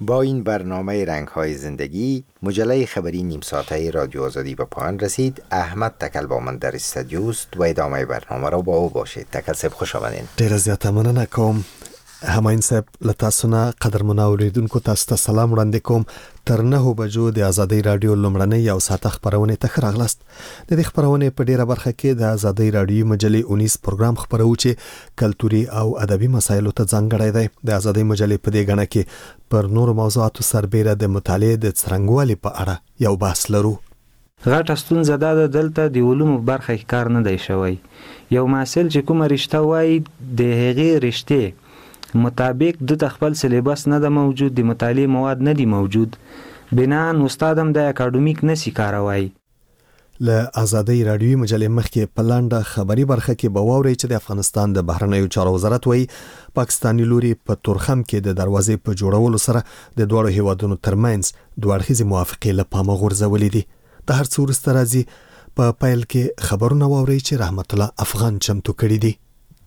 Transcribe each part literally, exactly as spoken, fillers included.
با این برنامه رنگ‌های زندگی مجله خبری نیم ساعته رادیو آزادی به پایان رسید. احمد تکل با من در استودیو است و ادامه برنامه را با او باشید. تکل صاحب خوش آمدین. ډیره زیاته مننه کوم. هماین صاحب له تاسو نه قدرمن اوریدونکو تاسو ته سلام وړاندې کوم. تر نهو بجو د ازادۍ رادیو لومړنۍ او ساعت خبرونه ته ښه راغلاست. د دې خبرونه په ډیره برخه کې د ازادۍ رادیو مجلې اونیس پروګرام خبرو چې کلتوري او ادبي مسایلو ته ځانګړی دی. د ازادۍ مجلې په دې غڼه کې پر نور موضوعاتو سربېره د مطالعې د څرنګوالي په اړه یو بحث لرو. غټه ستونزه دا ده دلته د علومو برخه کې کار نه دی شوی. یو محصل چې کومه رشته وایي د هغې رشتې مطابق د خپل سلیبس نه د موجود، د مطالعې مواد نه دی موجود، بنان استاد هم د اکاډمیک نسی کاروي. له ازادۍ رادیوي مجلې مخکې په لنډه خبري برخه کې به واورئ چې د افغانستان د بهرنیو چارو وزارت وایي پاکستاني لوري په تورخم کې د دروازې په جوړولو سره د دواړو هیوادونو ترمنځ دوه اړخیزې موافقې له پامه غورځولې دي. د هر څه وروسته راځي په پیل کې خبرونه واورئ چې رحمت الله افغان چمتو کړي دي.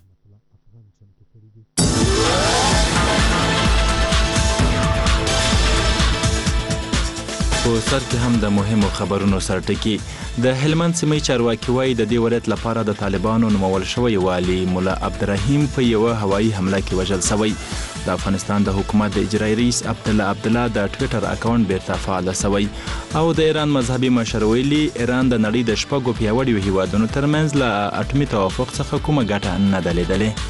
په سر کې هم د مهمو خبرونو سرټکی. د هلمند سیمې چارواکي وایي د دې ولایت لپاره د طالبانو نومول شوی والي مولا عبدالرحیم په یوه هوایي حمله کې وژل شوی. د افغانستان د حکومت د اجرایي رئیس عبدالله عبدالله د ټویټر اکاونټ بیرته فعال شوی. او د ایران مذهبي مشر ویلي ایران د نړۍ د شپږو پیاوړیو هیوادونو ترمنځ له اټومي توافق څخه کومه ګټه نه ده لیدلې.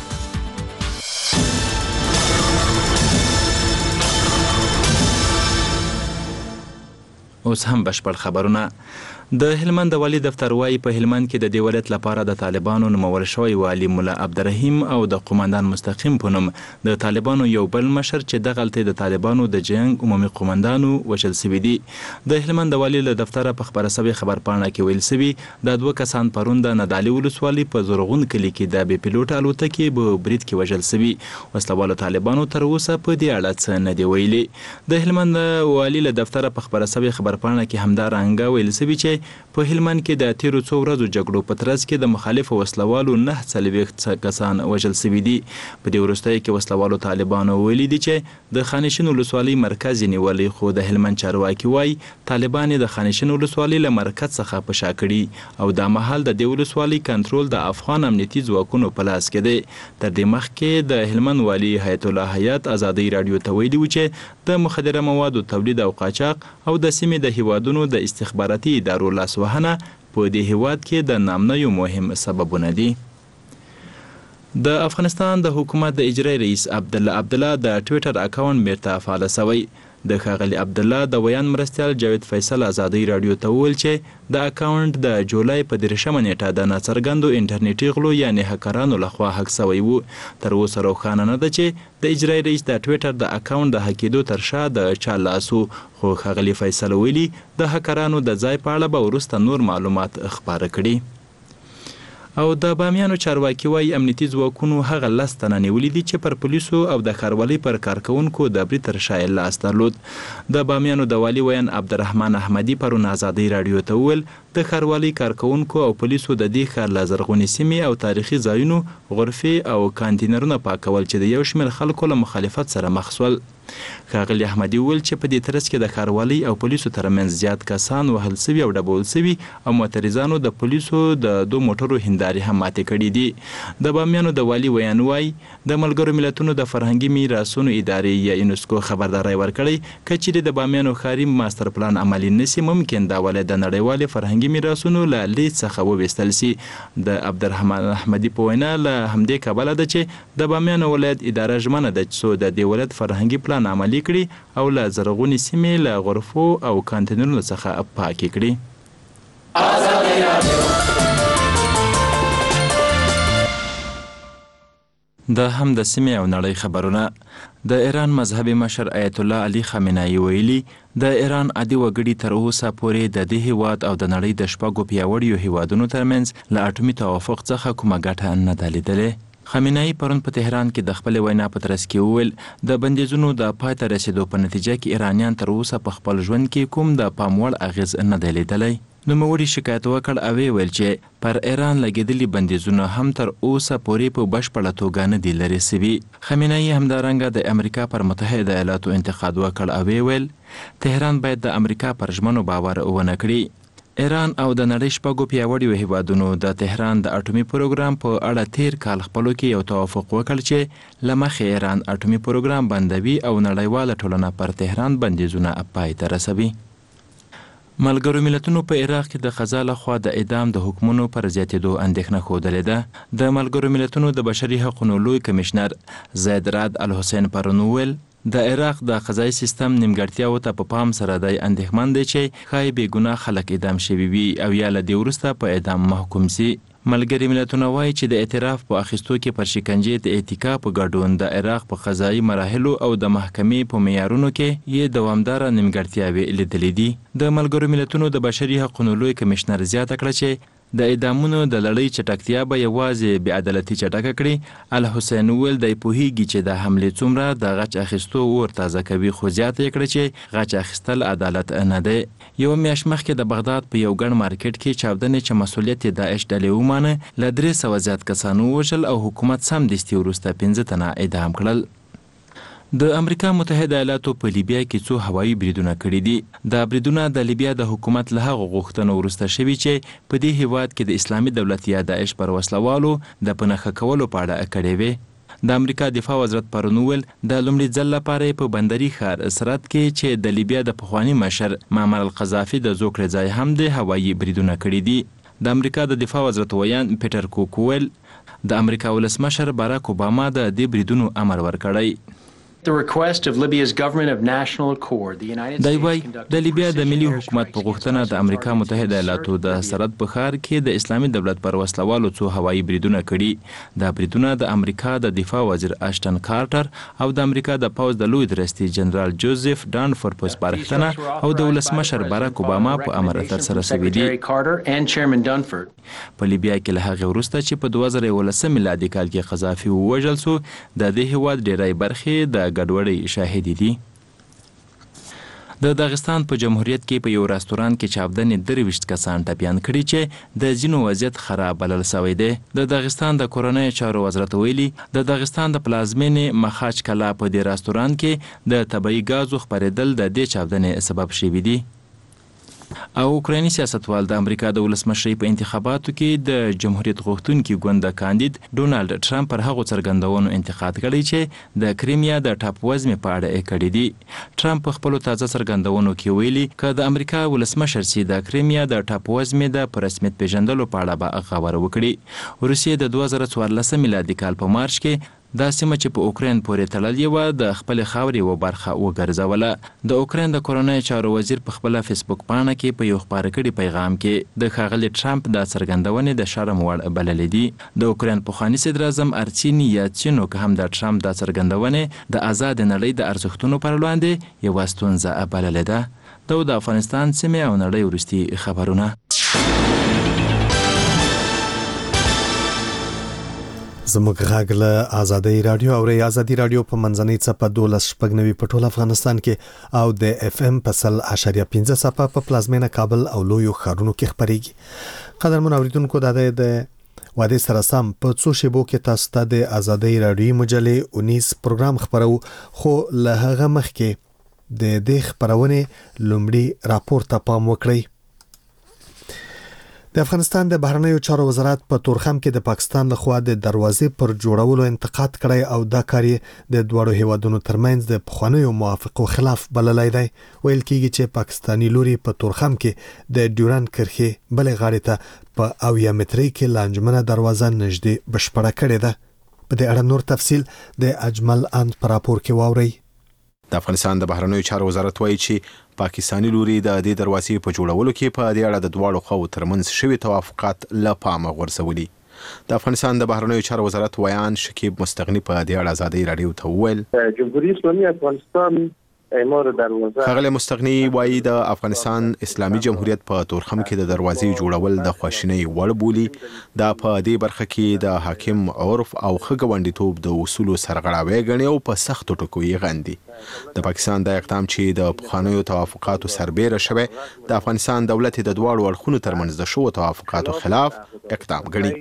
اوس هم بشپړ خبرونه. د هلمند د والی دفتر وايي په هلمند کې د دې ولایت لپاره د طالبانو نومول شوی والي مولا عبدالرحیم او د قومندان مستقیم په نوم د طالبانو یو بل مشر چې دغلته د طالبانو د جنگ عمومي قومندانو وژل شوي دي. د هلمند د والی له دفتره په خبره شوې خبرپاڼه کې ویل شوي د دوه کسان پرون د ندالي ولسوالۍ په زرغون کلي کې د بې پیلوټ الوتکې په برید کې وژل شوي. وسلوالو طالبانو تر اوسه په دې اړه څه نه دي ویلي. د هلمند والی له دفتره په خبره شوې خبرپاڼه کې همدارنګه ویل شوي چې په هلمند کې د تیرو څو ورځو جګړو په ترڅ کې د مخالفو وسلوالو نه څلوېښت کسان وژل شوي دي. په دې وروستیو کې وسلوالو طالبانو ویلي دي چې د خانشین ولسوالۍ مرکز یې نیولی، خو د هلمند چارواکي وایي طالبان د خانشین ولسوالۍ له مرکز څخه په شا کړي او دا مهال د دې ولسوالۍ کنټرول د افغان امنیتي ځواکونو په لاس کې دی. تر دې مخکې د هلمند والي حیات الله حیات ازادۍ راډیو ته ویلي و چې د مخدره موادو تولید او قاچاق او د سیمې د هیوادونو د استخباراتي ادارو لاسوهنه په دې هیواد کې د نامنیو مهم سببونه دي. د افغانستان د حکومت د اجرایي رئیس عبدالله عبدالله د ټویټر اکاونټ بیرته فعال شوی. د ښاغلي عبدالله د ویان مرستیال جاوید فیصل ازادۍ راډیو ته وویل چې د اکاونټ د جولای په دېرشمه نیټه د ناڅرګندو انټرنیټي غلو یعنې هکرانو لخوا هک شوی و. تر اوسه روښانه نه ده چې د اجرایي رئیس د ټویټر د اکاونټ د هکېدو تر شا د چا لاس و، خو ښاغلي فیصل ویلي د هکرانو د ځای په اړه به وروسته نور معلومات خپاره کړي. او د بامیانو چارواکي وایي امنیتي ځواکونو هغه لس تنه نیولي دي چې پر پولیسو او د ښاروالۍ پر کارکوونکو د برید تر شا یې لاس درلود. د بامیانو د والي ویان عبدالرحمن احمدي پرون ازادۍ راډیو ته وویل د ښاروالۍ کارکوونکو او پولیسو د دې ښار له زرغونې سیمې او تاریخي ځایونو غرفې او کانتینرونه پاکول چې د یو شمېر خلکو له مخالفت سره مخ شول. ښاغلي احمدي وویل چې په دې ترڅ کې د ښاروالۍ او پولیسو ترمنځ زیات کسان وهل سوي او ډبول سوي او معترضانو د پولیسو د دو موټرو هندارې هم ماتې کړي دي. د بامیانو د والي ویان وایي د ملګرو ملتونو د فرهنګي میراثونو ادارې یا یونسکو خبرداری ورکړی که چیرې د بامیانو ښاري ماستر پلان عملي نسی ممکن دا ولې د نړیوالې فرهنګي میراثونو له لیست څخه وویستل سي. د عبدالرحمن احمدي په وینا له همدې کبله ده چې د بامیانو ولایت اداره ژمنه ده څو د دې ولایت فرهنګي پلان عملي کړي او له زرغونې سیمې له غرفو او کانتینرونو څخه پاکې کړي. د هم د سیمې او نړۍ خبرونه. د ایران مذهبي مشر آیت الله علي خامنه‌ای ویلي د ایران عادي وګړي تر اوسه پورې د دې هیواد او د نړۍ د شپږو پیاوړیو هیوادونو ترمنځ له اټومي توافق څخه کومه ګټه نه ده لیدلې. خامنه ای پرون په تهران کې د خپل وینا په ترڅ کې وویل د بندیزونو د پای ته رسیدو په نتیجه کې ایرانیان تر اوسه په خپل ژوند کې کوم د پاموړ اغیز نه دی لیدلی. نوموړي شکایت وکړ او ویل چې پر ایران لګیدلي بندیزونه هم تر اوسه پورې په بشپړه توګه نه دي لرې سوي. خامنه ای همدارنګه د امریکا پر متحده ایالاتو انتقاد وکړ او ویل تهران باید د امریکا پر ژمنو باور ونه کړي. ایران او د نړۍ شپږو پیاوړیو هیوادونو د تهران د اټومي پروګرام په اړه تیر کال خپلو کې یو توافق وکړ چې له مخې ایران اټومي پروګرام بندوي او نړیواله ټولنه پر تهران بندیزونه پای ته رسوي. ملګرو ملتونو په عراق کې د قضا لخوا د اعدام د حکمونو پر زیاتېدو اندېښنه ښودلې ده. د ملګرو ملتونو د بشري حقوقو لوی کمشنر زید رعد الحسین پرون وویل د عراق د قضایي سیستم نیمګړتیاو ته په پام سره دی اندېښمن دی چې ښایي بېګناه خلک اعدام شوي وي او یا له دې وروسته په اعدام محکوم سي. ملګري ملتونه وایي چې د اعتراف په اخیستو کې پر شکنجې د اتکا په ګډون د عراق په قضایي مراحلو او د محکمې په معیارونو کې یې دوامداره نیمګړتیاوې لیدلې دي. د ملګرو ملتونو د بشري حقوقو لوی کمشنر زیاته کړه چې د اعدامونو د لړۍ چټکتیا به یوازې بې عدالتي چټکه کړي. الحسین وویل دی پوهیږي چې د حملې څومره د غچ اخیستو اور تازه کوي، خو زیاته یې کړه چې غچ اخیستل عدالت نه دی. یوه میاشت مخکې د بغداد په یو ګڼ مارکیټ کې چاودنې چې مسؤلیت یې داعش ډلې ومانه له درې سوه زیات کسان ووژل او حکومت سمدستي وروسته پنځه تنه اعدام کړل. د امریکا متحده ایالاتو په لیبیا کې څو هوایي بریدونه کړي دي. دا بریدونه د لیبیا د حکومت له هغو غوښتنو وروسته شوي چې په دې هیواد کې د اسلامي دولت یا داعش پر وسلوالو د په نښه کولو په اړه کړې وې. د امریکا دفاع وزارت پرون وویل د لومړي ځل لپاره په بندري ښار سرت کې چې د لیبیا د پخواني مشر معمر القذافي د زوکړې ځای هم د هوایي بریدونه کړي دي. د امریکا د دفاع وزارت ویان پیټر کوک وویل د امریکا ولسمشر باراک اوباما د دې بریدونو امر ورکړی. The request of Libya's government of national accord, the United States دایوای conducted د لیبیا د ملي حکومت په غوښتنه د امریکا متحده ایالاتو د سرحد په ښار کې د اسلامي دولت پر وسلوالو څو هوایي بریدونه کړي. دا بریدونه د امریکا د دفاع وزیر اشټن کارټر او د امریکا د پوځ د لوی درستي جنرال جوزف ډانفورد په سپارښتنه او د ولسمشر باراک اوباما په امر ترسره شوي دي. په لیبیا کې له هغې وروسته چې په دوه زره یولسم میلادي کال کې قذافي ووژل سو د دې هیواد ډیری برخې د ګډوډۍ شاهدي دي. د داغستان په جمهوریت کې په یو رستوران کې چاودنې درویشت کسان ټپیان کړي چې د ځینو وضعیت خراب بلل سوی دی. د داغستان د کورنیو چارو وزارت ویلي د داغستان د پلازمینې مخاچ کلا په دې رستوران کې د طبیعي ګازو خپرېدل د دې چاودنې سبب شوي دي. او اوکرایني سیاستوال د امریکا د ولسمشرۍ په انتخاباتو کې د جمهوریت غوښتونکي ګوند کاندید ډونالډ ټرمپ پر هغو څرګندونو انتقاد کړی چې د کریمیا د ټاپ وزمې په اړه یې کړي دي. ټرمپ په خپلو تازه څرګندونو کې ویلي که د امریکا ولسمشر سي د کریمیا د ټاپ وزمې د په رسمیت پیژندلو په اړه به خبره وکړي. روسیې د دوه زره څوارلسم میلادي کال په مارچ کې دا سیمه چې په اوکراین پورې تړلې وه د خپلې خاورې یوه برخه وګرځوله. د اوکراین د کورنیو چارو وزیر په خپله فیسبوک پاڼه کې په یو خپاره کړي پیغام کې د ښاغلي ټرمپ دا څرګندونې د شرم وړ بللې دي. د اوکراین پخواني صدر اعظم ارسیني یاتسینوک هم د ټرمپ دا څرګندونې د آزاد نړۍ د ارزښتونو پر وړاندې یوه ستونزه بللې ده. دا د افغانستان سیمې او نړۍ وروستي خبرونه. زموږ غږ له آزادۍ رادیو او ری آزادۍ رادیو په منځنۍ څپه دولس شپږ نوي په ټول افغانستان کې او د اف ام په سل اشاریه پنځه څپه په پلازمینه کابل او لویو ښارونو کې خپرېږي. قدرمن اوریدونکو دا د واده سره سم په څو شیبو کې تاسو ته د آزادۍ رادیو مجلې اونیس پروګرام خبرو، خو له هغه مخکې د دې خبرونه لومړی راپور ته پام وکړئ. د افغانستان د بهرنیو چارو وزارت په تورخم کې د پاکستان لخوا د دروازې پر جوړولو انتقاد کړی او دا کار د دوړو هیوادونو ترمنځ د پخوانیو موافقو خلاف بللی دی. ویل کېږي چې پاکستانی لوري په تورخم کې د ډیورند کرښې بلې غاړې ته په اویا مترۍ کې لانجمنه دروازه نږدې بشپړه کړې ده. په دې اړه نور تفصیل د اجمل اند په راپور کې واورئ. د افغانستان د بهرنیو چارو وزارت وایي چې پاکستانی لوري د دې دروازې په جوړولو کې په دې اړه د دواړو خواو ترمنځ شوي توافقات له پامه غورځولي. د افغانستان د بهرنیو چارو وزارت ویان شکیب مستغنی په دې اړه آزادۍ رادیو ته وویل جمهوریت اسلامی افغانستان ښاغلی مستغني وایي د افغانستان اسلامي جمهوریت په تورخم کې د دروازې جوړول د خواشینۍ وړ بولي. دا په دې برخه کې د حاکم عرف او ښه ګاونډیتوب د اصولو سرغړاوی ګڼي او په سختو ټکو یې غندي. د پاکستان د اقدام چې د پخوانیو توافقاتو سربیره شوی د افغانستان دولت د دواړو اړخونو ترمنځ د شوو توافقاتو خلاف اقدام ګڼي.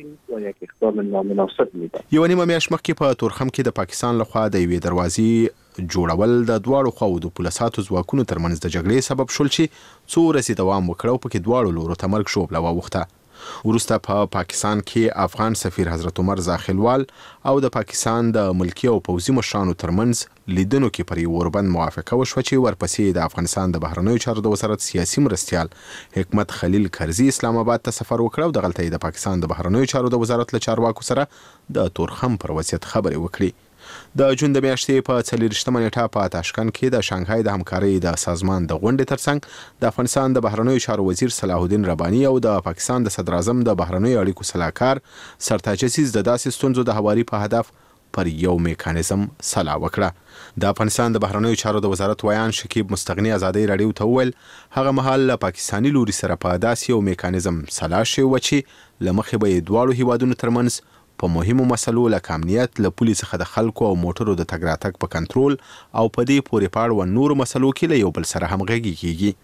یو نیمه میاشت مخکې په تورخم کې د پاکستان لخوا د یوې دروازې جوړول د دواړو خواو د پولیساتو ځواکونو ترمنځ د جګړې سبب شول چې څو ورځې دوام وکړ او پکې دواړو لورو ته مرګ ژوبله واوښته. وروسته په پاکستان کې افغان سفیر حضرت عمر زاخیلوال او د پاکستان د ملکی او پوځي مشرانو ترمنځ لیدنو کې پر یو وربند موافقه وشوه چې ورپسې د افغانستان د بهرنیو چارو د وزارت سیاسي مرستیال حکمت خلیل کرزي اسلام آباد ته سفر وکړ او دغلته د پاکستان د بهرنیو چارو د وزارت له چارواکو سره د تورخم پر وضعیت خبرې وکړي. د جون د میاشتې په څلېرویشتمه نیټه په تاشکند کې د شانګهای د همکارۍ د سازمان د غونډې ترڅنګ د افغانستان د بهرنیو چارو وزیر صلاح الدین رباني او د پاکستان د صدر اعظم د بهرنیو اړیکو سلاکار سرتاج عزیز د داسې ستونزو د هواري په هدف پر یو میکانیزم سلا وکړه. د افغانستان د بهرنیو چارو د وزارت ویان شکیب مستغني ازادي رادیو ته وویل هغه مهال له پاکستاني لوري سره په داسې یو میکانیزم سلا شوی و چې له مخې به یې دواړو هیوادونو ترمنځ په مهمو مسلو لکه امنیت، له پولي څخه د خلکو او موټرو د تګ راتګ په کنټرول او په دې پورې پاړه نورو مسلو کې له یو بل سره همغږي کیږي.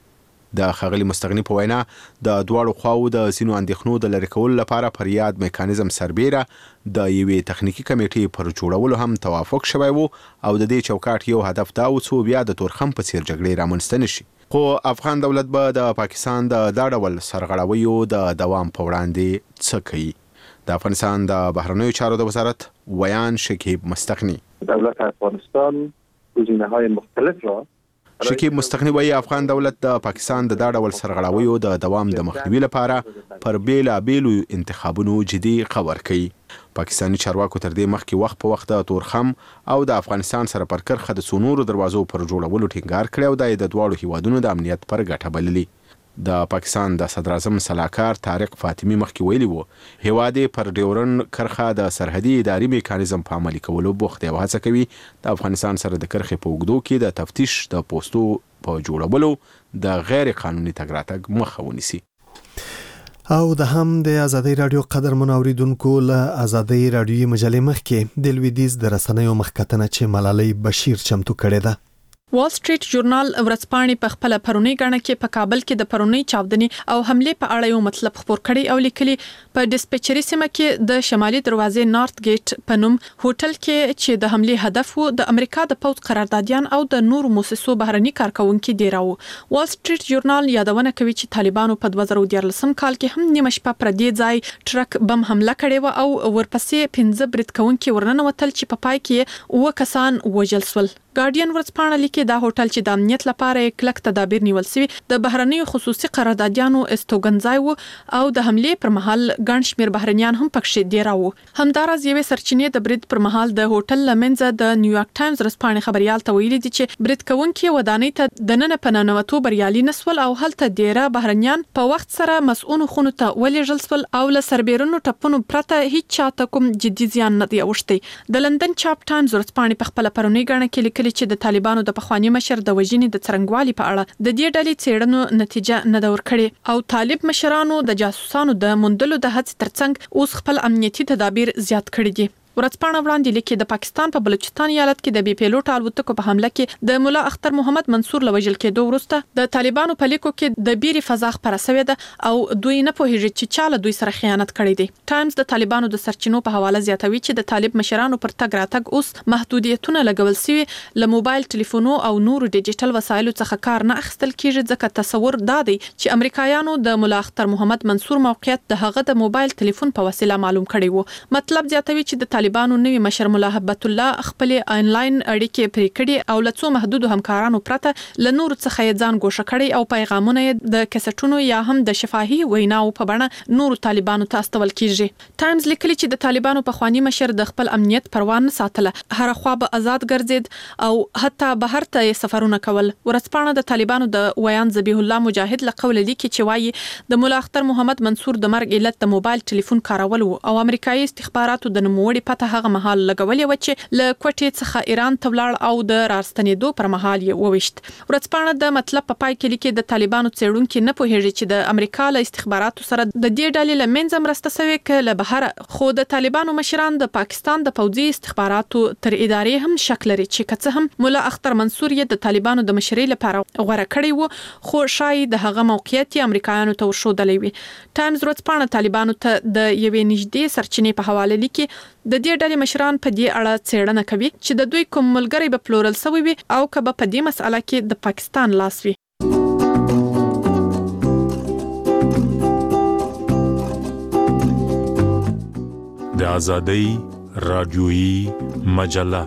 د ښاغلي مستغني په وینا د دواړو خواو د ځینو اندېښنو د لرې کولو لپاره پر یاد میکانیزم سربیره د یوې تخنیکي کمیټې پر جوړولو هم توافق شوی و او د دې چوکاټ یو هدف دا و څو بیا د تورخم په څیر جګړې رامنځته نشي. خو افغان دولت به د پاکستان د دا ډول سرغړاویو د دوام په وړاندې څه کوي؟ د افغانستان د بهرنیو چارو د وزارت ویان شکیب مستغني. دولت افغانستان گزینه‌های مختلف را شکیب مستغني وایي افغان دولت د پاکستان د دا ډول سرغړاویو د دوام د مخنیوي لپاره پر بیلابیلو انتخابونو جدي خبر کوي. پاکستاني چارواکو تر دې مخکې وخت په وخت د تورخم او د افغانستان سره پر کرښه د څو نورو دروازو پر جوړولو ټینګار کړی او دا د دواړو هیوادونو د امنیت پر ګټه بللي. د پاکستان د صدر اعظم سلاکار طارق فاطمی مخکې ویلي وو هیواد پر ډیورن کرخه د سرحدي اداري میکانیزم په عملي کولو بوخت دی او هڅه کوي د افغانستان سره د کرخې په اوږدو کې د تفتیش د پوسټو په جوړولو د غیر قانوني تګ راتګ مخه ونیسي. او د هم د ازادي رادیو قدر منوریدونکو له ازادي رادیوي مجلې مخکې د لویدیز د رسنیو مخکتنه چې ملالۍ بشیر چمتو کړې ده. وال سټریټ ژورنال ورځپاڼې په خپل پرونی غاڼه کې په کابل کې د پرونی چاودنې او حمله په اړه یو مطلب خبر کړي او لیکلي په ډیسپیچري سیمه کې د شمالي دروازې نارت ګیټ په نوم هوټل کې چې د حمله هدف وو د امریکا د پوځ قراردادیان او د نورو مؤسسو بهرني کارکونکو ډیراو. وال سټریټ ژورنال یادونه کوي چې طالبانو په دوه زره دیارلسم کال کې هم نیمه شپه پر دې ځای ټرک بم حمله کړې و او ورپسې پنځه بریټکونکو ورننه وتل چې په پای کې اوه کسان وژل شول. ګارډین ورځپاڼه لیکي دا هوټل چې د امنیت لپاره کلک تدابیر نیول شوی د بهرنیو خصوصي قراردادیانو استوګنځای وو او د حمله پر مهال ګڼ شمېر بهرنیان هم پکښې دیراو. همداراز یوې سرچینې د برید پر مهال د هوټل لمنځه د نیویارک ټایمز ورځپاڼې خبريال ته ویلي دي چې برید کوونکي ودانۍ ته د نن په ننوتو بریالي نسول او هلته ډیره بهرنیان په وخت سره مسؤون خونو ته ولېږل شول او له سربېرونو ټپونو پرته هیڅ چاته کوم جدي زیان نه دی اوښتی. د لندن چاپ ټایمز ورځپاڼې په خپل پرونی غاڼه کې لیکلي چې د طالبانو د پخوانی مشر د وژنې د څرنګوالي په اړه د دې ډلې څېړنو نتیجه نه دا ورکړي او طالب مشرانو د جاسوسانو د موندلو د هڅې ترڅنګ اوس خپل امنیتي تدابیر زیات کړي دي. ورځپاڼه وړاندې لیکي د پاکستان په بلوچستان ایالت کې د بي پیلوټ الوتکو په حمله کې د مولا اختر محمد منصور لوجل کېدو وروسته د طالبانو په لیکو کې د بیري فضا خبره شوې ده او دوی نه پوهیږي چې چاله دوی سره خیانت کړی دی. ټایمز د طالبانو د سرچینو په حواله زیاتوي چې د طالب مشرانو پر تګ راتګ اوس محدودیتونه لګول شوي له موبایل ټلیفونو او نورو ډیجیټل وسایلو څخه کار نه اخیستل کیږي ځکه تصور دا دی چې امریکایانو د مولا اختر محمد منصور موقعیت د هغه د موبایل ټلیفون په وسیله معلوم کړی وو. مطلب زیاتوي چې د طالبانو نوی مشر مولا حبت الله خپل آنلاین اړیکې پرې کړې او له څو محدودو همکارانو پرته له نور څخه یې ځان ګوښه کړی او پیغامونه د کیسټونو یا هم د شفاهي ویناو په بڼه نور طالبانو ته استول کیږي. ټایمز لیکلي چې د طالبانو په خواني مشر د خپل امنیت پروا نه ساتله، هر خوا به آزاد ګرځید او حتی بهر ته سفرونه کول. ورځپاڼه د طالبانو د ویان ذبیح الله مجاهد له قول لیکي چې وایي د مولا اختر محمد منصور د مرګ علت د موبایل ټلیفون کارول او امریکایي استخباراتو د نوموړي پته هغه مهال لګولې و چې له کوټې څخه ایران ته ولاړ او د راستنېدو پر مهال یې وویشت. ورځپاڼه د مطلب په پای کې لیکي د طالبانو څېړونکي نه پوهیږي چې د امریکا له استخباراتو سره د دې ډلې له منځه مرسته شوې ک له بهر، خو د طالبانو مشران د پاکستان د پوځي استخباراتو تر ادارې هم شک لري چې کڅه هم مولا اختر منصور یې د طالبانو د مشرۍ لپاره غوړه کړی وو، خو شاید د هغه موقعیت یې امریکایانو ته ورښودلی وي. ټایمز ورځپاڼه طالبانو ته د یوې نږدې سرچینې په حواله لیکي د دې ډلې مشران په دې اړه څېړنه کوي چې د دوی کوم ملګری به پلورل شوی وي او که به په دې مسأله کې د پاکستان لاس وي. د آزادۍ رادیویی مجله.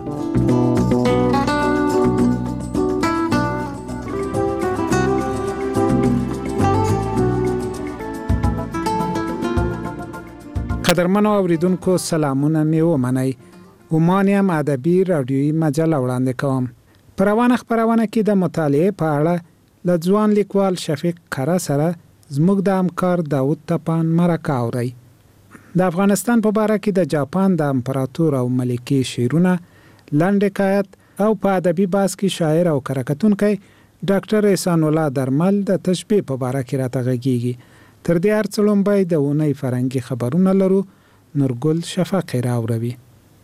قدرمنو اوریدونکو سلامونه می ومنئ. ومانیم ادبی رادیویی مجله وړاندې کوم. په روانه خپرونه کې د مطالعې په اړه له ځوان لیکوال شفیق کره سره زموږ د همکار داود تپان مرکه اورئ. د افغانستان په باره کې د جاپان د امپراتور او ملکې شعرونه، لنډ حکایت او په ادبي بحث کې شاعر او کرکټونکی ډاکټر احسان الله درمل د تشبیه په باره کې راته غږیږي. تر دې هر څه لومړی د اونۍ فرهنګي خبرونه لرو. نورګل شفقی راوړوي.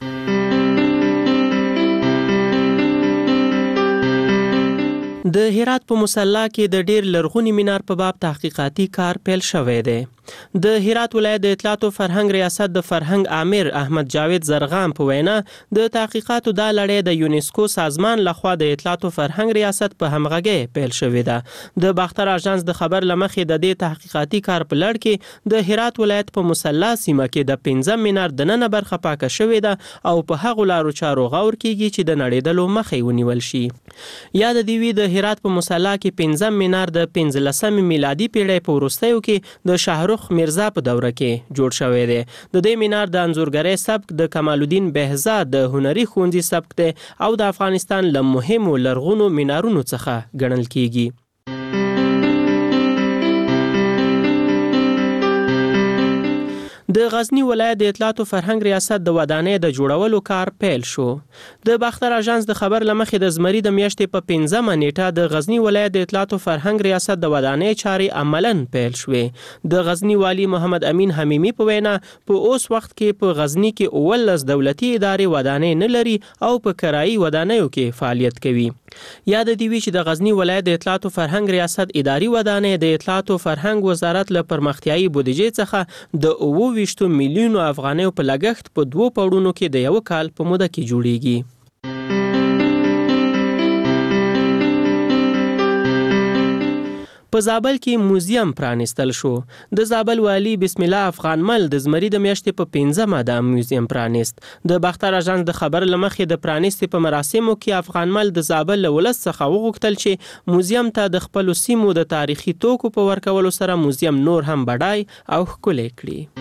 د هرات په مصلی کې د ډیر لرغونی مینار په باب تحقیقاتي کار پیل شوی دی. د هرات ولایت د اطلاعات او فرهنګ ریاست د فرهنګ امیر احمد جاوید زرغام په وینا د تحقیقاتو د لړۍ د یونیسکو سازمان لخوا د اطلاعات او فرهنګ ریاست په همغږي پیل شوې ده. د باختر اژانس د خبر لمخې د دې تحقیقاتي کار په لړ کې د هرات ولایت په مصلی سیمه کې د پنځم مینار د نن برخه پاکه شوې ده او په هغه لارو چارو غور کیږي چې د نړیدلو مخې ونیول شي. یاد دی وی د هرات په مصلی کې پنځم مینار د پنځلسمې میلادي پیړۍ په وروستیو کې د شاهرخ میرزا په دوره کې جوړ شوی دی. د دې مینار د انځورګرۍ سبک د کمال الدین بهزاد د هنري ښوونځي سبک دی او د افغانستان له مهمو لرغونو مینارونو څخه ګڼل کیږي. د غزنی ولایت د اطلاعات او فرهنګ ریاست د ودانۍ د جوړولو کار پیل شو. د باختر اژانس د خبر لمخې د زمری د میاشتې په پنځمه نیټه د غزنی ولایت د اطلاعات او فرهنګ ریاست د ودانۍ چارې عملاً پیل شوې. د غزنی والی محمد امین حمیمی په وینا په اوس وخت کې په غزنی کې اولس دولتي ادارې ودانۍ نه لري او په کرایي ودانیو کې فعالیت کوي. یاد دی وی چې د غزنی ولایت د اطلاعات او فرهنګ ریاست اداري ودانۍ د اطلاعات او فرهنګ وزارت له پرمختیایي بودیجې څخه د اوه ویشت میلیونو افغانیو په لګښت په دوو پوړونو کې د یو کال په موده کې جوړیږي. په زابل کې موزیم پرانستل شو. د زابل والی بسم الله افغان مل د زمری د میاشتې په پنځمه د موزیم پرانست. د باختر اژانس د خبر لمخې د پرانستې په مراسمو کې افغان مل د زابل له ولس څخه وغوښتل چې موزیم ته د خپل سیمو د تاریخي توکو په ورکولو سره موزیم نور هم بډای او ښکلی کړي.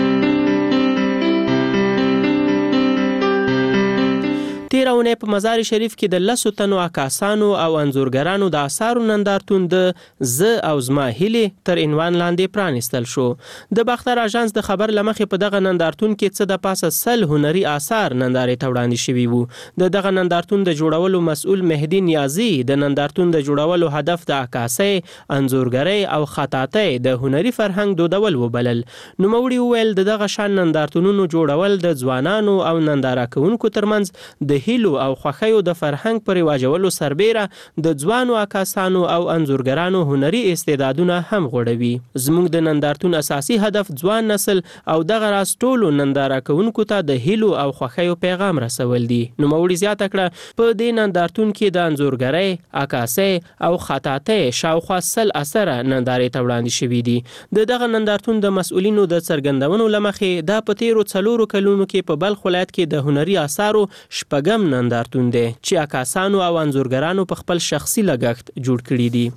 تیر اونۍ په مزار شریف کې د لسو تنو عکاسانو او انځورګرانو د آثارو نندارتون د ز او زما هیلې تر عنوان لاندې پرانستل شو. د باختر اژانس د خبر لمخې په دغه نندارتون کې څه د پاسه سل هنري آثار نندارې ته وړاندې شوي وو. د دغه نندارتون د جوړولو مسؤل مهدي نیازي د نندارتون د جوړولو هدف د عکاسۍ، انځورګرۍ او خطاطۍ د هنري فرهنګ دودول وبلل. نوموړي وویل د دغه شان نندارتونونو جوړول د ځوانانو او ننداره کوونکو ترمنځ د هیلو او خوښیو د فرهنګ پر رواجولو سربیره د ځوانو عکاسانو او انځورګرانو هنري استعدادونه هم غوړوي. زموږ د نندارتون اساسي هدف ځوان نسل او دغه راز ټولو ننداره کوونکو ته د هیلو او خوښیو پیغام رسول دي. نوموړي زیاته کړه په دې نندارتون کې د انځورګرۍ، عکاسۍ او خطاطۍ شاوخوا سل اثره نندارې ته وړاندې شوي دي. د دغه نندارتون د مسؤلینو د څرګندونو لمخې دا په تیرو څلورو کلونو کې په بلخ ولایت کې د هنري آثارو شپږم نندارتون دی چې عکاسانو او انځورګرانو په خپل شخصي لګښت جوړ کړي دي.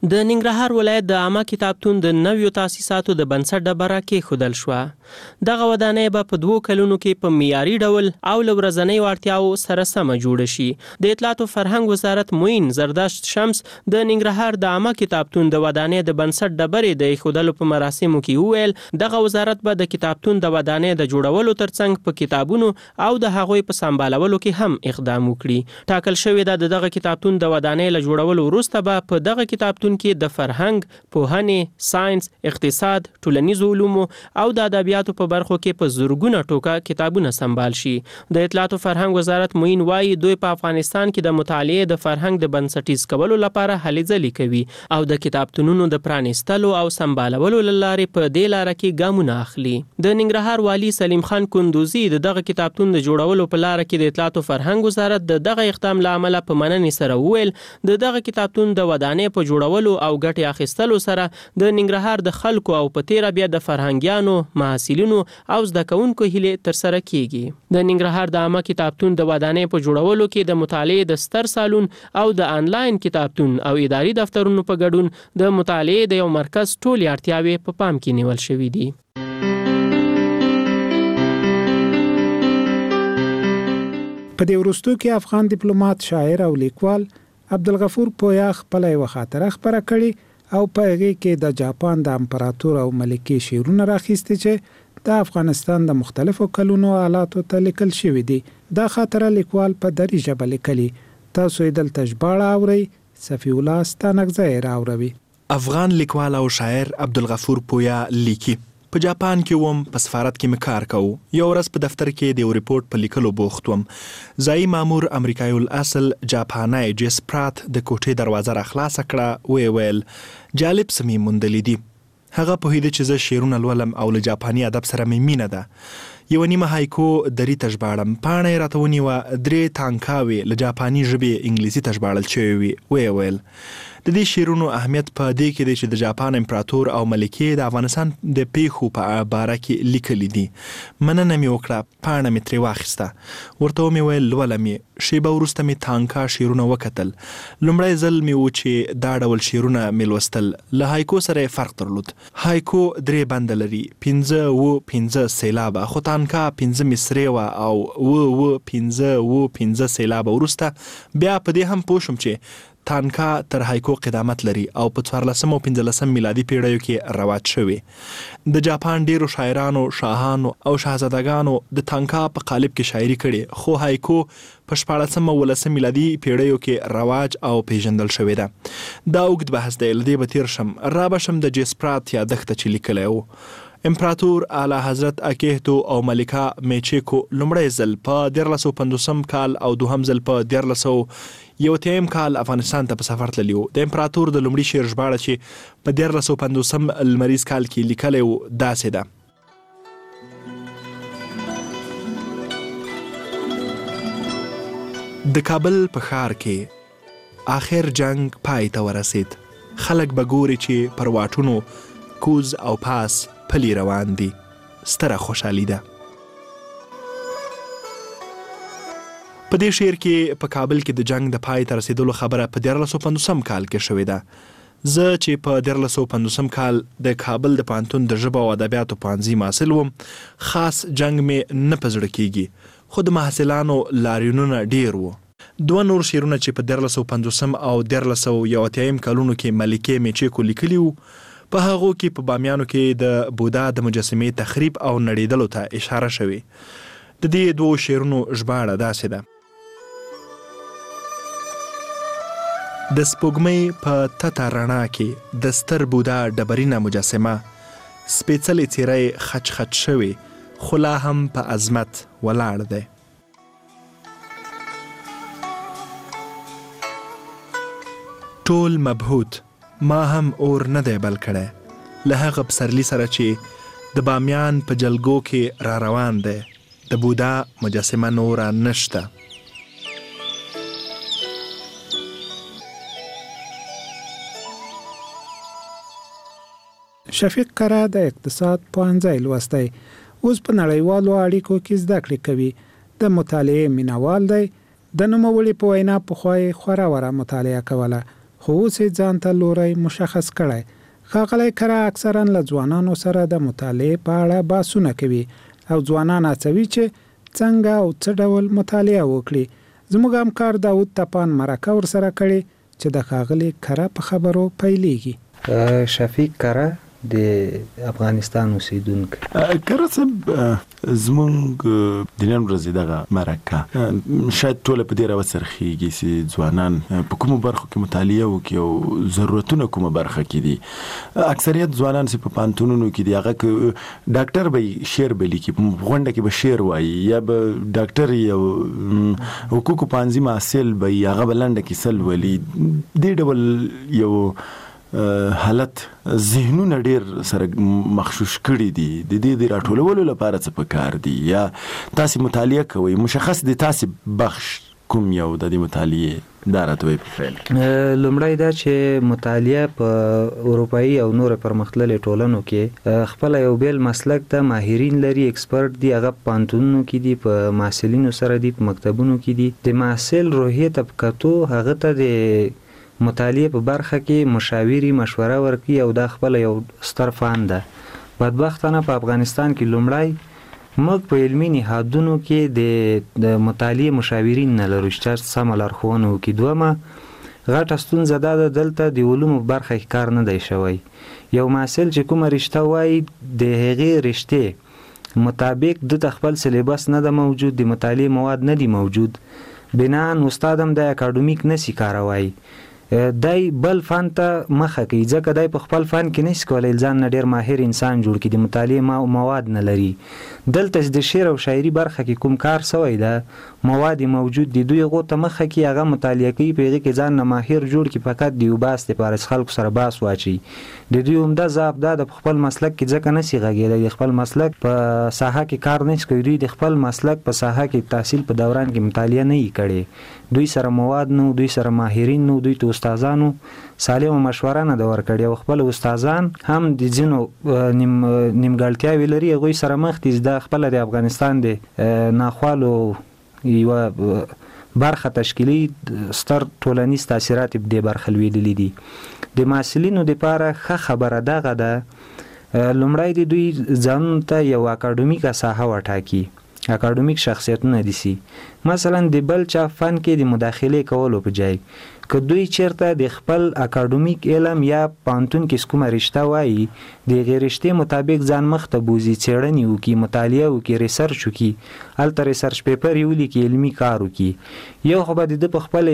د ننګرهار ولایت د عامه کتابتون د نویو تاسیساتو د بنسټ ډبره کېښودل شوه. دغه ودانۍ به په دوو کلونو کې په معیاري ډول او له ورځنیو اړتیاوو سره سمه جوړه شي. د اطلاعات او فرهنګ وزارت معین زردشت شمس د ننګرهار د عامه کتابتون د ودانۍ د بنسټ ډبرې د ایښودلو په مراسمو کې وویل دغه وزارت به د کتابتون د ودانۍ د جوړولو ترڅنګ په کتابونو او د هغوی په سمبالولو کې هم اقدام وکړي. ټاکل شوې ده د دغه کتابتون د ودانۍ له جوړولو وروسته به په دغه کتابتون کې د فرهنګ، پوهنې، ساينس، اقتصاد، ټولنیزو علومو او د ادبیاتو په برخو کې په زرګونه ټوکه کتابونه سمبال شي. د اطلاعات او فرهنګ وزارت معین وایي دوی په افغانستان کې د مطالعې د فرهنګ د بنسټیز کولو لپاره هلې ځلې کوي او د کتابتونونو د پرانیستلو او سمبالولو له لارې په دې لاره کې ګامونه اخلي. د ننګرهار والي سلیم خان کندوزي د دغه کتابتون د جوړولو په لاره کې د اطلاعات او فرهنګ وزارت د دغه اقدام له امله په مننې سره وویل د دغه کتابتون د ودانۍ په جوړولو او ګټې اخیستلو سره د ننګرهار د خلکو او په تیره بیا د فرهنګیانو، محصلینو او زده کوونکو هیلې ترسره کیږي. د ننګرهار د عامه کتابتون د ودانۍ په جوړولو کې د مطالعې د ستر سالون او د آنلاین کتابتون او اداري دفترونو په ګډون د مطالعې د یو مرکز ټولې اړتیاوې په پام کې نیول شوې دي. په دې وروستو کې افغان ډیپلوماټ، شاعر او لیکوال عبدالغفور پویا خپل یو خاطره خبره کړې او په هغه کې د جاپان د امپراتور او ملکې شعرونه راخیستي چې د افغانستان د مختلفو کلونو حالاتو ته لیکل شوی دي. دا خاطره لیکوال په دری ژبه لیکلي. تاسو یې دلته ژباړه اورئ. صفی الله ستانکزی راوړوي. افغان لیکوال او شاعر عبدالغفور پویا لیکي په جاپان کې وم، په سفارت کې مې کار کوو. یو ورځ په دفتر کې د یو ریپورت په لیکلو بوخت وم. ځایي مامور امریکایي الاصل جاپانی جیس پرات د کوټې دروازه را خلاصه کړه. وی ویل جالب څه مې موندلي دي. هغه پوهېده چې زه شعرونه لولم او له جاپاني ادب سره مې مینه ده. یوه نیمه هایکو دري ته ژباړم. پاڼه یې راته ونیوه. درې تانکاوې له جاپاني ژبې انګلیسي ته ژباړل شوې وي. وی ویل د دې شعرونو اهمیت په دې کې دی چې د جاپان امپراتور او ملکې د افغانستان د پیښو په باره کې لیکلي دي. مننه مې وکړه. پاڼه مې ترې واخیسته. ورته ومې ویل لولم یې. شیبه وروسته مې تانکا شعرونه وکتل. لومړی ځل مې و چې دا ډول شعرونه مې لوستل. له هایکو سره یې فرق درلود. هایکو درې بنده لري، پنځه اووه پنځه سېلابه، خو تانکا پنځه مصرې وه او اووه اووه پنځه اووه پنځه سېلابه. وروسته بیا په دې هم پوه شوم چې تانکا تر هایکو قدامت لري او په څوارلسم او پنځلسم میلادي پیړیو کې رواج شوی. د جاپان ډیرو شاعرانو، شاهانو او شاهزادګانو د تانکا په قالب کې شاعري کړي، خو هایکو په شپاړسم او اوولسم میلادي پیړیو کې رواج او پیژندل شوې ده. دا اوږد بحث دی، له دې به تیر شم. را به شم د جیس پرات یادښت ته چې لیکلی و. امپراتور اعلی حضرت اکیهتو او ملکه میچیکو لومړی ځل په دیارلس سوه پنځوسم کال او دوهم ځل په دیارلس سوه یو اتیایم کال افغانستان ته په سفر تللی و. د امپراتور د لومړي شعر ژباړه چې په دیارلس سوه پنځوسم لمریز کال کې لیکلی و داسې ده: د کابل په ښار کې آخر جنگ پای ته ورسید. خلک به ګوري چې پر واټونو کوز او پاس پلی روان دي. ستره خوشحالي ده. په دې شعر کې په کابل کې د جنگ د پای ته رسیدلو خبره په دیارلس سوه پنځوسم کال کې شوې ده. زه چې په دیارلس سوه پنځوسم کال د کابل د پوهنتون د ژبو او ادبیاتو پوهنځي محصل وم، خاص جنگ مې نه په زړه کېږي، خو د محصلانو لاریونونه ډیر وو. دوه نور شعرونه چې په دیارلس سوه پنځوسم او دیارلس سوه یو اتیایم کلونو کې ملکې میچیکو لیکلي وو، په هغو کې په بامیانو کې د بودا د مجسمې تخریب او نړېدلو ته اشاره شوې. د دې دوو شعرونو ژباړه داسې ده: د سپوږمۍ په تته رڼا کې د ستر بودا ډبرینه مجسمه، سپېڅلې څېره خچ خچ شوې، خو لا هم په عظمت ولاړ دی. ټول مبهوت، ما هم اور نه دی بل کړی، له هغه پسرلي سره چې د بامیان په جلګو کې را روان دی. د بودا مجسمه نوره نشته. شفیق کره د اقتصاد پوهنځی لوستی، اوس په نړیوالو اړیکو کې زده کړې کوي. د مطالعې مینوال دی. د نوموړي په وینا پخوا یې خورا وره مطالعه کوله، خو اوس یې ځان ته لوری مشخص کړی. ښاغلی کره اکثرا له ځوانانو سره د مطالعې په اړه بحثونه کوي او ځوانان هڅوي چې څنګه او څه ډول مطالعه وکړي. زموږ همکار داود تپان مرکه ورسره کړې چې د ښاغلي کره په خبرو پیلېږي. شفیق کره د افغانستان اوسیدونکی. کره صاحب زمونږ د نن ورځې دغه مرکه شاید ټوله په دې راوڅرخېږي چې ځوانان په کومو برخو کې مطالعه وکړي او ضرورتونه کومه برخه کې دي. اکثریت ځوانان چې په پوهنتونونو کې دي هغه ډاکټر به شعر به لیکي، په غونډه کې به شعر وایي، یا به ډاکټر یو حقوقو پوهنځي محصل به هغه به لنډه کیسه لولي. دې ډول یو حالت ذهنونه ډیر سره مخشوش کړي دي. د دې د راټولولو لپاره څه پکار دي یا تاسو مطالعه کوئ؟ مشخص دي تاسو بخش کوم یو د دې مطالعه دارته وي په فعل؟ لومړی دا چې مطالعه په اروپایي او نور پرمختللي ټولنو کې خپل یو بیل مسلک ته ماهرین لري، ایکسپرت دي، هغه پانتونو کې دي، په محصلینو سره دي، په مکتبونو کې دي. د محصل روحیه طبقاتو هغه ته د مطالعه په برخه کې مشاوري مشوره ورکړي او دا خپل یو ستر فن ده. بدبختانه په افغانستان کې لومړی موږ په علمي نهادونو کې د مطالعه مشاورین نه لرو چې سم لارښوونه وکړي. دومره غټه ستونزه دا ده دلته د علومو برخه کې کار نه دی شوی. یو محصل چې کومه رشته وایي د هغې رشتې مطابق د خپل سلیبس نه ده موجود، د مطالعه مواد نه دي موجود، بنان استاد هم د اکاډمیک نسی کاروي، دای بل فن ته مخه کوي ځکه دای په خپل فن کې نشي کولای ځان نه ډیر ماهر انسان جوړ کړي، د مطالعه مواد نه لري. دلته د شعر او شاعري برخه کې کوم کار سوی ده، مواد موجود دي، دوی غو ته مخه کوي هغه مطالعه کوي، په هغه کې ځان نه ماهر جوړ کړي، فقط دی وباس ته پارس خلکو سره باس واچي. د دوی هم د ضعف د خپل مسلک کې ځکه نشي غږیدل، د خپل مسلک په ساحه کې کار نه کوي، دوی د خپل مسلک په ساحه کې تحصیل په دوران کې مطالعه نه کړي، دوی سره مواد نو، دوی سره ماهرین نو، دوی ته استادانو سالم مشوره نه دا ورکړي او خپل استادان هم د جنو نیم نیمګړتیاوي لري، هغه سره مخ دي د خپل د افغانستان د ناخوالو یو برخه تشکیلی ستر ټولنیز تاثیرات په برخه لویدلې دي. د محصلینو لپاره ښه خبره ده ده لومړی د دوی ځان ته یو اکاډمیک ساحه وټاکي، اکاډمیک شخصیتونه دي سي. مثلا د بل چا فن کې د مداخله کولو په جای که دوی چیرته د خپل اکاډمیک علم یا پانتون کې کومه رشته وایي د غیر رشته مطابق ځان مخ ته بوزي، څېړنې وکړي، مطالعه وکړي، ریسرچ وکړي، هلته ریسرچ پیپر یې ولیکي، علمي کار وکړي. یو خو به د په خپل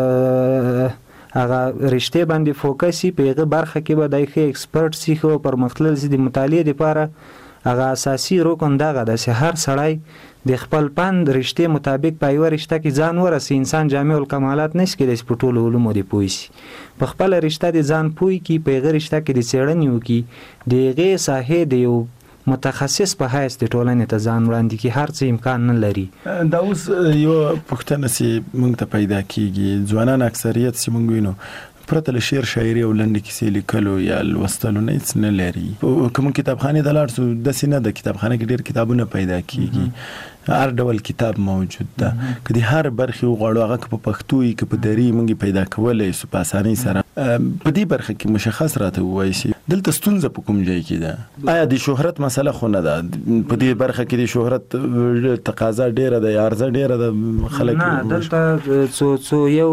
هغه رشته باندې فوکس یې په هغه برخه کې به دای ښه ایکسپرت سي، خو پرمختلل سي. د مطالعه لپاره هغه اساسي رکن دغه د هر سړی د خپل پند رشته مطابق په یو رشته کې ځان ورسي. انسان جامع الکمالات نشي کېدای په ټولو علومو دی پوي سي، په خپل رشته د ځان پوي کی په غیر رشته کې د څېړنې وکي، د غیر ساحه د یو متخصص په حیث د ټولنې ته ځان وړاندې کی هر څه امکان نه لري. دا اوس یو پښتنه سي موږ ته پیدا کیږي، ځوانان اکثریت سي موږ وینو پرته له شعر شاعري او لنډې کیسې لیکلو یا لوستلو نه هیڅ نه لري. کوم کتابخانه د لاړ سو د سینه د کتابخانه کې ډېر کتابونه پیدا کیږي، هر ډول کتاب موجود ده. کدي هر برخه غواړو هغه په پښتو یې کې په دری مونږ پیدا کولای سو په اسانۍ سره. په دې برخه کې مشخص راته وایي شي دلته ستونزه په کوم ځای کې ده؟ آیا د شهرت مسله خو نه ده؟ په دې برخه کې د شهرت تقاضا ډیره ده یا عرضه ډیره ده؟ خلک نه دلته څو څو یو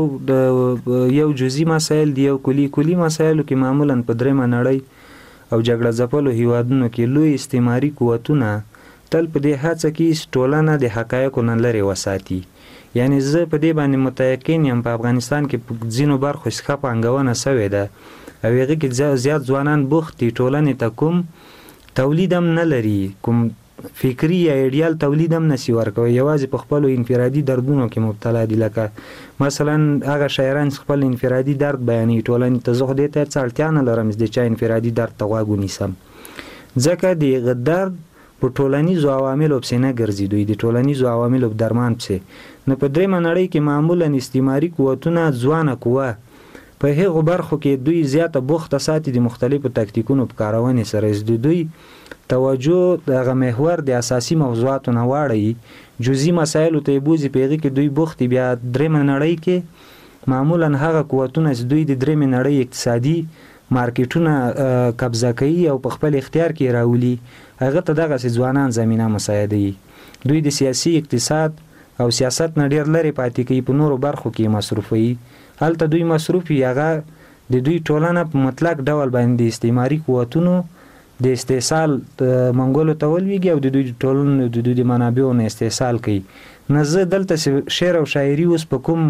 د یو جزئی مسایل دی، یو کلی کلی مسایلو کې معمولا په درېمه نړۍ او جګړه ځپلو هیوادونو کې لوی استعماري قوتونه تل په دې هڅه کې ټولنه د حقایقو نه لري وساتي. یعنی زه په دې باندې متأکد یم په افغانستان کې په ځینو برخو څخه پانګونه شوې ده او هغه کې زیات ځوانان بوخت دي، ټولنې ته کوم تولید هم نه لري، کوم فکری یا ایډیال تولید هم نشي ورکوي، یوازې په خپل انفرادي دردونو کې مبتلا دي. لکه مثلا هغه شاعران خپل انفرادي درد بیانوي، ټولنې ته زه دې ته څه اړتیا نه لرم چې چا انفرادي درد ته غوږ ونیسم، ځکه دغه درد په ټولنیزو عواملو پسې نه ګرځي، دوی د ټولنیزو عواملو په درمان پسې. نو په درېمه نړۍ کې معمولا استعماري قوتونه ځوانه قوه په هغو برخو کې دوی زیاته بوخته ساتي د مختلفو تکتیکونو په کارونې سره. د دوی توجه دغه محور د اساسي موضوعاتو نه واړوي، جزئی مسایلو ته بوزي، په هغې کې دوی بوخت. بیا درېمه نړۍ کې معمولا هغه قوتونه چې دوی د درېمې نړۍ اقتصادي مارکیټونه قبضه کوي او په خپل اختیار کې راولي، هغه ته دغه ځوانان زمينه مساعدوي. دوی د سیاسي اقتصاد او سیاست نه ډیر لري پاتې کوي، په نورو برخو کې مصرفوي. هلته دوی مصرفي هغه د دوی ټولنه په مطلق ډول باندې استعماري قوتونو د استحصال منګولو ته ولويږي او د دوی ټولنو د دوی منابعو نه استحصال کوي. نه زه دلته شعر او شاعري اوس په کوم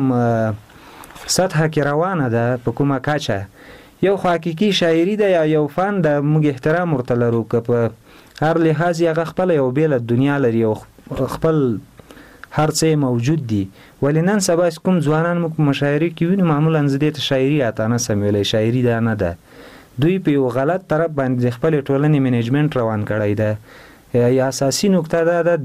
سطح کې روانه ده، په کومه کاچه، یو خو حقيقي شاعري ده یا یو فن ده، موږ احترام ورته لرو که په هر لحاظ هغه خپل یو بیل دنیا لري او خپل هر څه موجود دي. ولنن سبا کوم ځوانان موږ مشاعري کې وینو، معمولا زده ته شاعري اته نه سمولې، شاعري ده نه ده. دوی په یو غلط طرف باندې خپل ټولنې منیجمنت روان کړی ده. یا اساسي نکته ده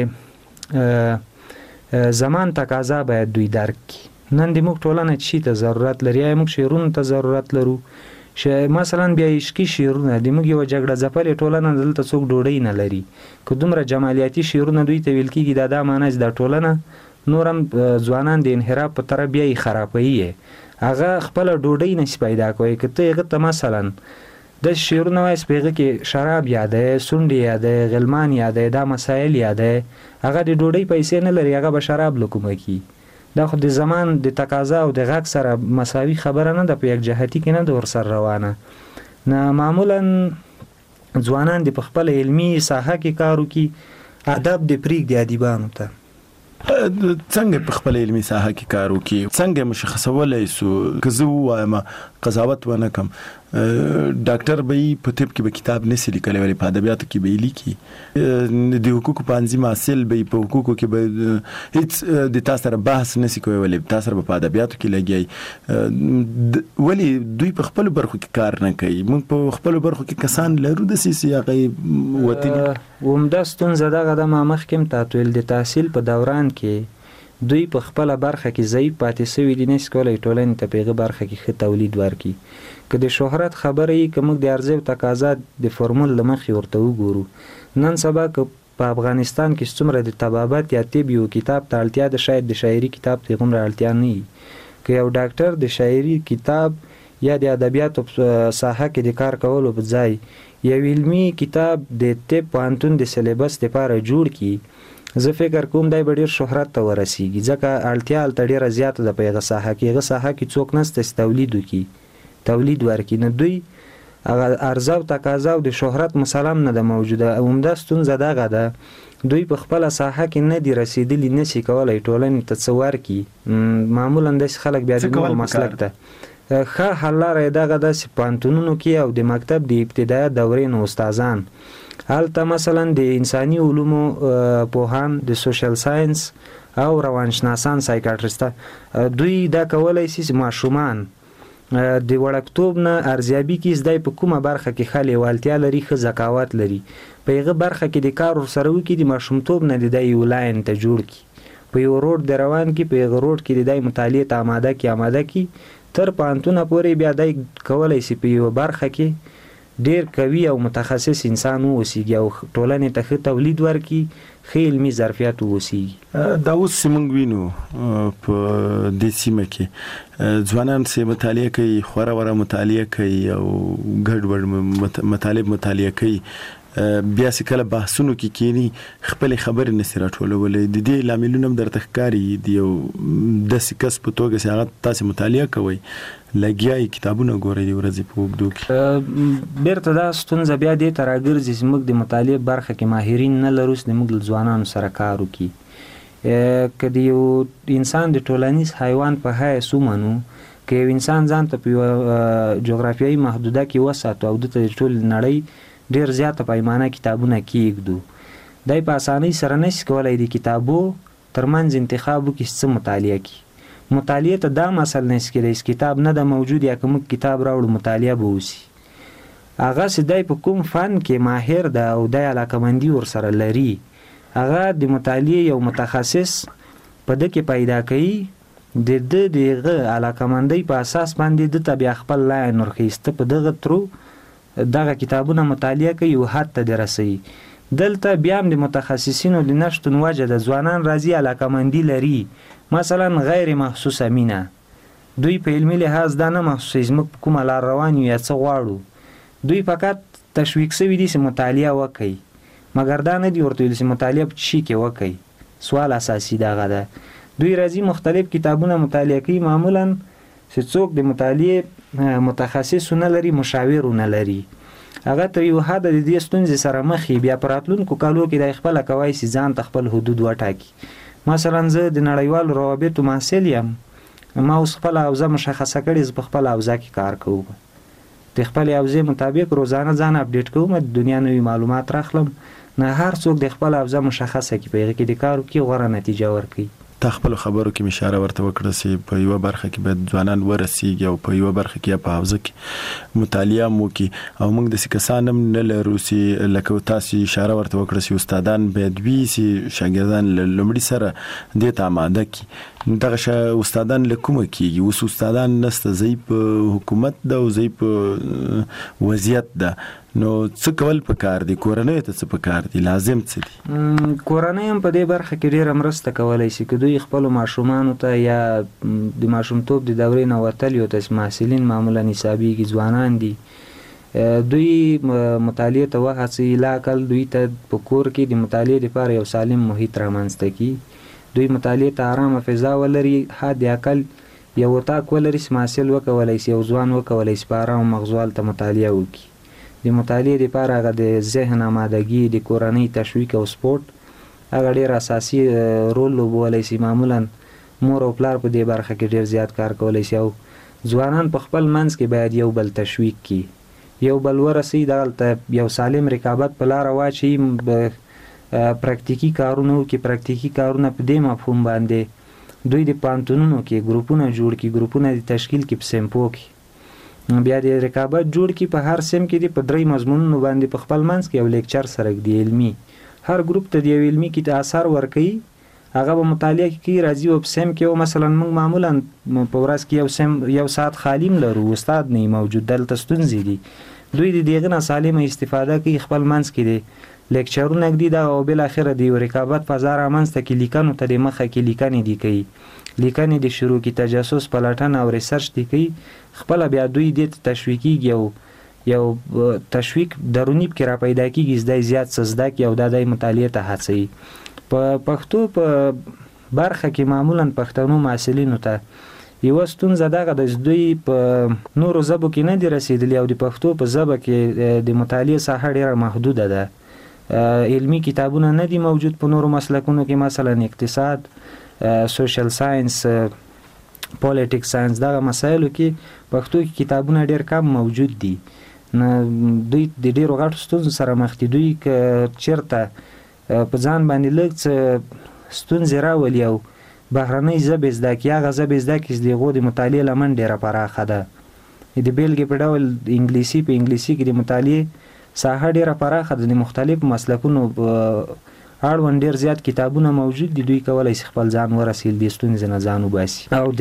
د زمان تقاضا باید دوی درک کړي. نن د موږ ټولنه چی ته ضرورت لري، یا موږ شعرونو ته ضرورت لرو. ش مثلا بیا عشقي شعرونه د موږ یو جګړه ځپلې ټولنه دلته څوک ډوډۍ نه لري، که دومره جمالیاتي شعرونه دوی ته ویل کېږي دا دا معنی د ټولنه نورم ځوانان د انحراف په طرف بیا یې خرابوي، هغه خپل ډوډۍ نشي پیدا کوي. که ته هغه ته مثلا د شعرونه وایي سپېغه کې شراب یادې، سونډې یادې، غلمان یادې، دا مسایل یادې، هغه د ډوډۍ پیسې نه لري، هغه به شراب لکومه کی. دا خو د زمان د تقاضا او د غږ سره مساوي خبره نه ده، په یک جهتي کې نه ده ورسره روانه. نه معمولا ځوانان د په خپل علمي ساحه کې کار وکړي، ادب د پرېږدي ادیبانو ته. څنګه په خپل علمي ساحه کې کار وکړي، څنګه مشخصولای سو؟ که زه ووایم قضاوت ونه کم، ډاکټر به په طب کې به کتاب نسی لیکلی، ولی په ادبیاتو کې به لیکي. د حقوقو په انظیم حاصل به په حقوقو کې به هیڅ د تاسو سره بحث نسی کوي، ولی تاسو سره په ادبیاتو کې لګي. ولی دوی په خپل برخو کې کار نه کوي. موږ په خپل برخو کې کسان لرو د سیاسي هغه وطني ومده ستونزه دغه د ما مخکې تاتویل د تحصیل په دوران کې دوی په خپل برخه کې ضعیف پاتې شوي دي، نشي کولای ټولنې ته په هغه برخه کې ښه تولید ورکړي. که د شهرت خبره یې که موږ د عرضې او تقاضا د فورمول له مخې ورته وګورو، نن سبا که په افغانستان کې څومره د طبابت یا طب یو کتاب ته اړتیا ده، شاید د شاعري کتاب ته هغومره اړتیا نه وي. که یو ډاکټر د شاعري کتاب یا د ادبیاتو ساحه کې د کار کولو په ځای یو علمي کتاب د طب پوهنتون د سلیبس لپاره جوړ کړي، زه فکر کوم دی به ډېر شهرت ته ورسیږي، ځکه اړتیا هلته ډېره زیاته ده په هغه ساحه کې. هغه ساحه کې څوک نشته چې تولید وکړي، تولید ورکړي. نه دوی هغه عرضه او تقاضا او د شهرت مسلم نه ده موجوده. عمده ستونزه دغه ده، دوی په خپله ساحه کې نه دي رسېدلي، نشي کولی ټولنې ته څه ورکړي. معمولا داسې خلک بیا د نورو مسلک ته ښه حل لاره یې دغه ده چې پوهنتونونو کې او د مکتب د ابتدایه دورې نه استادان هلته مثلا د انساني علومو پوهان، د سوشل ساینس او روانشناسان، سایکاټریسته، دوی دا کولی شي چې ماشومان د وړکتوب نه ارزیابي کړي چې دی په کومه برخه کې ښه لیوالتیا لري، ښه ذکاوت لري، په هغه برخه کې د کار ورسره وکړي، د ماشومتوب نه د دی یو لاین ته جوړ کړي، په یو روډ د روان کړي، په هغه روډ کې د دی مطالعې ته آماده کړي آماده کړي تر پوهنتونه پورې. بیا دی کولی شي په یو برخه کې ډیر قوي او متخصص انسان اوسېږي او ټولنې ته ښه تولید ورکړي، ښه علمي ظرفیت اوسېږي. دا اوس چې موږ وینو په دې سیمه کې ځوانان چې مطالعه کوي، خورا وره مطالعه کوي او ګډوډ مطالب مطالعه کوي، بیا چې کله بحثونو کې کینی خپل خبرې نسی راټولولې. د دې لاملونه هم درته ښکاري د یو داسې کس په توګه چې هغه تاسې مطالعه کوئ، لګیایي کتابونه ګورئ د ورځې په اوږدو کې. بیرته دا ستونزه بیا دې ته راګرځي چې موږ د مطالعې برخه کې ماهرین نه لرو چې موږ له ځوانانو سره کار وکړي. که د یو انسان د ټولنیز حیوان په حیث ومنو، که یو انسان ځان ته په یوه جغرافیایي محدوده کې وساتو او دته د ټول نړۍ ډیر زیاته پیمانه کتابونه کېږدو، دی په اسانۍ سره نشي کولی د کتابو ترمنځ انتخاب وکړي چې څه مطالعه کړي. مطالعې ته دا مسل نشي کېدی چې کتاب نه ده موجود یا که موږ کتاب راوړو مطالعه به وسي. هغه چې دی په کوم فن کې ماهر ده او دی علاقمندي ورسره لري، هغه د مطالعې یو متخصص په ده کې پیدا کوي، د ده د هغه علاقمندۍ په اساس باندې ده ته بیا خپل لاین ورخیسته په دغه ترو دغه کتابونه مطالعه کوي، یو حد ته دې رسوي. دلته بیا هم د متخصصینو د نشتون وجه د ځوانان راځي علاقمندي لري، مثلا غیر محسوسه مینه، دوی په علمي لحاظ دا نه محسوسوي زموږ په کومه لار روان یو یا څه غواړو. دوی فقط تشویق شوي دي چې مطالعه وکړي، مګر دا نه دي ورته ویل چې مطالعه په شي کې وکړي. سوال اساسي دغه ده. دوی راځي مختلف کتابونه مطالعه کوي، معمولا چې څوک د مطالعه متخصص نه لري، مشاور نه لري، هغه ته یو حد د دې ستونزې سره مخ وي. بیا په راتلونکو کالو کې د خپل کوي چې ځان ته خپل حدود وټاکي. مثلا زه د نړیوالو روابطو محصل یم، ما اوس خپل حوزه مشخصه کړې، زه په خپل حوزه کې کار کوم، د خپل حوزې مطابق روزانه ځان اپډیټ کوم، د دنیا نوې معلومات راخلم. نه هر څوک د خپل حوزه مشخصه کې په هغه کې د کارو کې غوره نتیجه ورکړي. تا خپل خبرو کې اشاره ورته وکړه چې په یو برخه کې باید ځوانان ورسیږي او په یو برخه کې په حوزه کې مطالعه مو کې، او موږ د سکسانم نه لرو چې لکه تاسو اشاره ورته وکړه چې استادان باید وي چې شاګردان لومړی سره دې ته آماده کړي. دغه ش استادان له کومه کېږي؟ اوس استادان نسته، زی په حکومت ده او زی په وضعیت ده، نو څه کول پکار دي؟ کورنۍ ته څه پکار دي؟ لازم څه دي؟ کورنۍ هم په دې برخه کې ډیره مرسته کولی شي که دوی خپل ماشومانو ته یا د ماشومتوب د دورې نه وتلي ته محصلین معمولا حسابېږي ځوانان دي، دوی مطالعې ته وهڅوي، لااقل دوی ته په کور کې د مطالعې لپاره یو سالم محیط رامنځته کړي، دوی مطالعې ته ارامه فضا ولري، حد اقل یو اتاق ولري چې محصل وکولی شي، یو ځوان وکولی شي په ارامه مغزو هلته مطالعه وکړي. د مطالعې لپاره هغه د ذهن آمادګي، د کورنۍ تشویق او سپورټ هغه ډېر اساسي رول لوبولی شي. معمولا مور او پلار په دې برخه کې ډېر زیات کار کولی شي، او ځوانان په خپل منځ کې باید یو بل تشویق کړي، یو بل ورسوي، دغلته یو سالم رقابت په لاره واچوي، پراکتیکي کارونه وکړي. پراکتیکي کارونه په دې مفهوم باندې دوی د پوهنتونونو کې ګروپونه جوړ کړي، ګروپونه د تشکیل کې په سیمپو کې، بیا د رقابت جوړ کړي، په هر سیم کې په درې مضمونونو باندې په خپل منځ کې یو لیکچر سره دی علمي، هر ګروپ ته د یو علمي کې اثر ورکوي، هغه به مطالعه کوي، راځي او په سیم کې مثلا موږ معمولا په ورځ کې یو سیم یو ساعت خالیم لرو، استاد نه موجود، دلته ستونزې دي، دوی د دغه نه سالمه استفاده کوي، خپل منځ کې دی لیکچرونه ږدي دا، او بل اخره دی رقابت فضا رامنځته کوي، لیکنو ته د مخه کې لیکنې دي کوي، لیکنې د شروع کې تجسس پلټنه او ریسرچ دي کوي، خپل بیا دوی د تشویقي یو یو تشویق درونی کې را پیدا کیږي، زده زیات زده کی او د مطالعه ته هڅوي. په پښتو په برخه کې معمولا پښتنو محصلینو ته یو ستونزه دغه د دوی په نورو ژبو کې نه دی رسیدلی، او د پښتو په ژبه کې د مطالعه ساحه ډیره محدوده ده، علمی کتابونه نه دي موجود په نورو مسلکونو کې، مثلا اقتصاد، سوشل ساينس، پولیټیکس ساينس، دغه مسایلو کې پښتو کې کتابونه ډیر کم موجود دي. نه دوی د ډیرو غټو ستونزو سره مخ دي، دوی که چیرته په ځان باندې لږ څه ستونزې راولي او بهرنۍ ژبې زده کړي، هغه ژبې زده کړي چې د هغو د مطالعې لمن ډیره پراخه ده. د بیلګې په ډول انګلیسي په انګلیسي کې د مطالعې ساحه ډیره پراخه ده، د مختلفو مسلکونو اړوند ډیر زیات کتابونه موجود دي، دوی کولای شي خپل ځان ورسیل د ستونزې نه ځان وباسي. او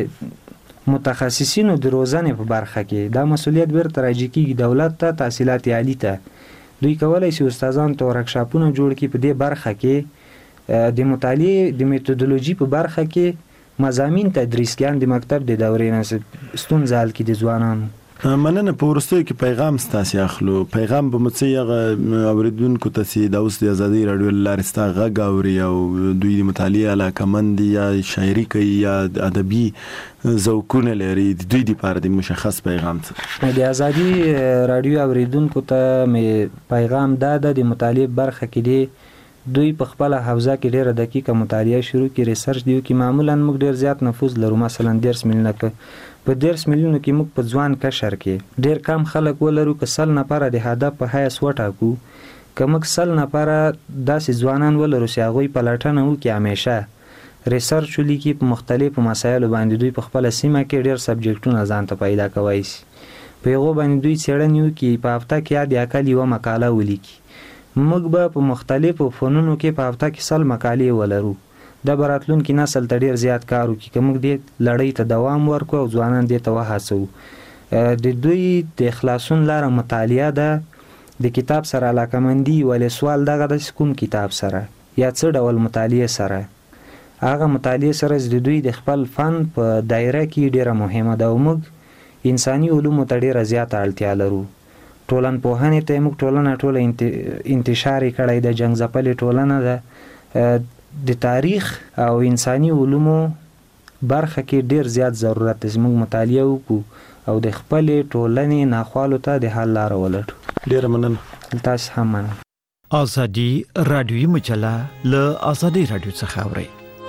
د متخصصینو د روزنې په برخه کې دا مسولیت بیرته راجع کیږي دولت ته، تحصیلات عالی ته، دوی کولای شي استادان ته ورکشاپونه جوړ کړي په دې برخه کې، د مطالعې د میتودولوژي په برخه کې مضامین تدریس کړي، د مکتب د دورې نه ستونزې حل کړي د ځوانانو. مننه. په وروستیو کې پیغام ستاسو اخلو، پیغام به مڅ یغه اوریدونکو ته سي د اوس د ازادي رادیو لارې ستا غږ اوري او دوی د مطالعې علاقمند یا شاعري کوي یا ادبي ذوقونه لري، دوی لپاره د مشخص پیغام څه د ازادي رادیو اوریدونکو ته مې پیغام دا ده، د مطالعې برخه کې دی دوی په خپل حوزه کې ډیره دقیقه مطالعه شروع کړي، ریسرچ دی کې معمولا موږ ډیر زیات نفوذ لرو، مثلا ډیرس میلیونه په ډیرس میلیونو کې موږ په ځوان کشر کې ډیر کم خلک ولرو، که سل نفره د هدف په حیث وټاکو، که موږ سل نفره داسې ځوانان ولرو چې هغوی پلټنه وکړي، همیشه ریسرچ ولیکي په مختلفو مسایلو باندې، دوی په خپله سیمه کې ډیر سبجیکټونه ځان ته پیدا کولی شي، په هغو باندې دوی څېړنې وکړي، په هفته کې حد اقل یوه مقاله ولیکي. موږ به په مختلفو فنونو کې په هفته کې سل مقالې ولرو، دا به راتلونکي نسل ته ډیر زیات کار وکړي، که موږ دې لړۍ ته دوام ورکړو او ځوانان دې ته وهڅوو. د دوی د خلاصون لاره مطالعه ده، د کتاب سره علاقمندي، ولې سوال دغه د کوم کتاب سره یا څه ډول مطالعه سره، هغه مطالعه سره د دوی د خپل فن په دایره کې ډیره مهمه ده او موږ انساني علومو ته ډیره زیاته اړتیا لرو. ټولنپوهنې ته موږ ټولنه ټوله انتشار کړی د جنګ ځپلې ټولنه ده. د تاریخ او انساني علومو برخه کې ډیر زیات ضرورت دی موږ مطالعه وکړو او د خپل ټولنې ناخوالو ته د حل لار ولټو. ډیر مننه. تاسو هم مننه. ازادي رادیوي مجله له ازادي رادیو څخه اوري.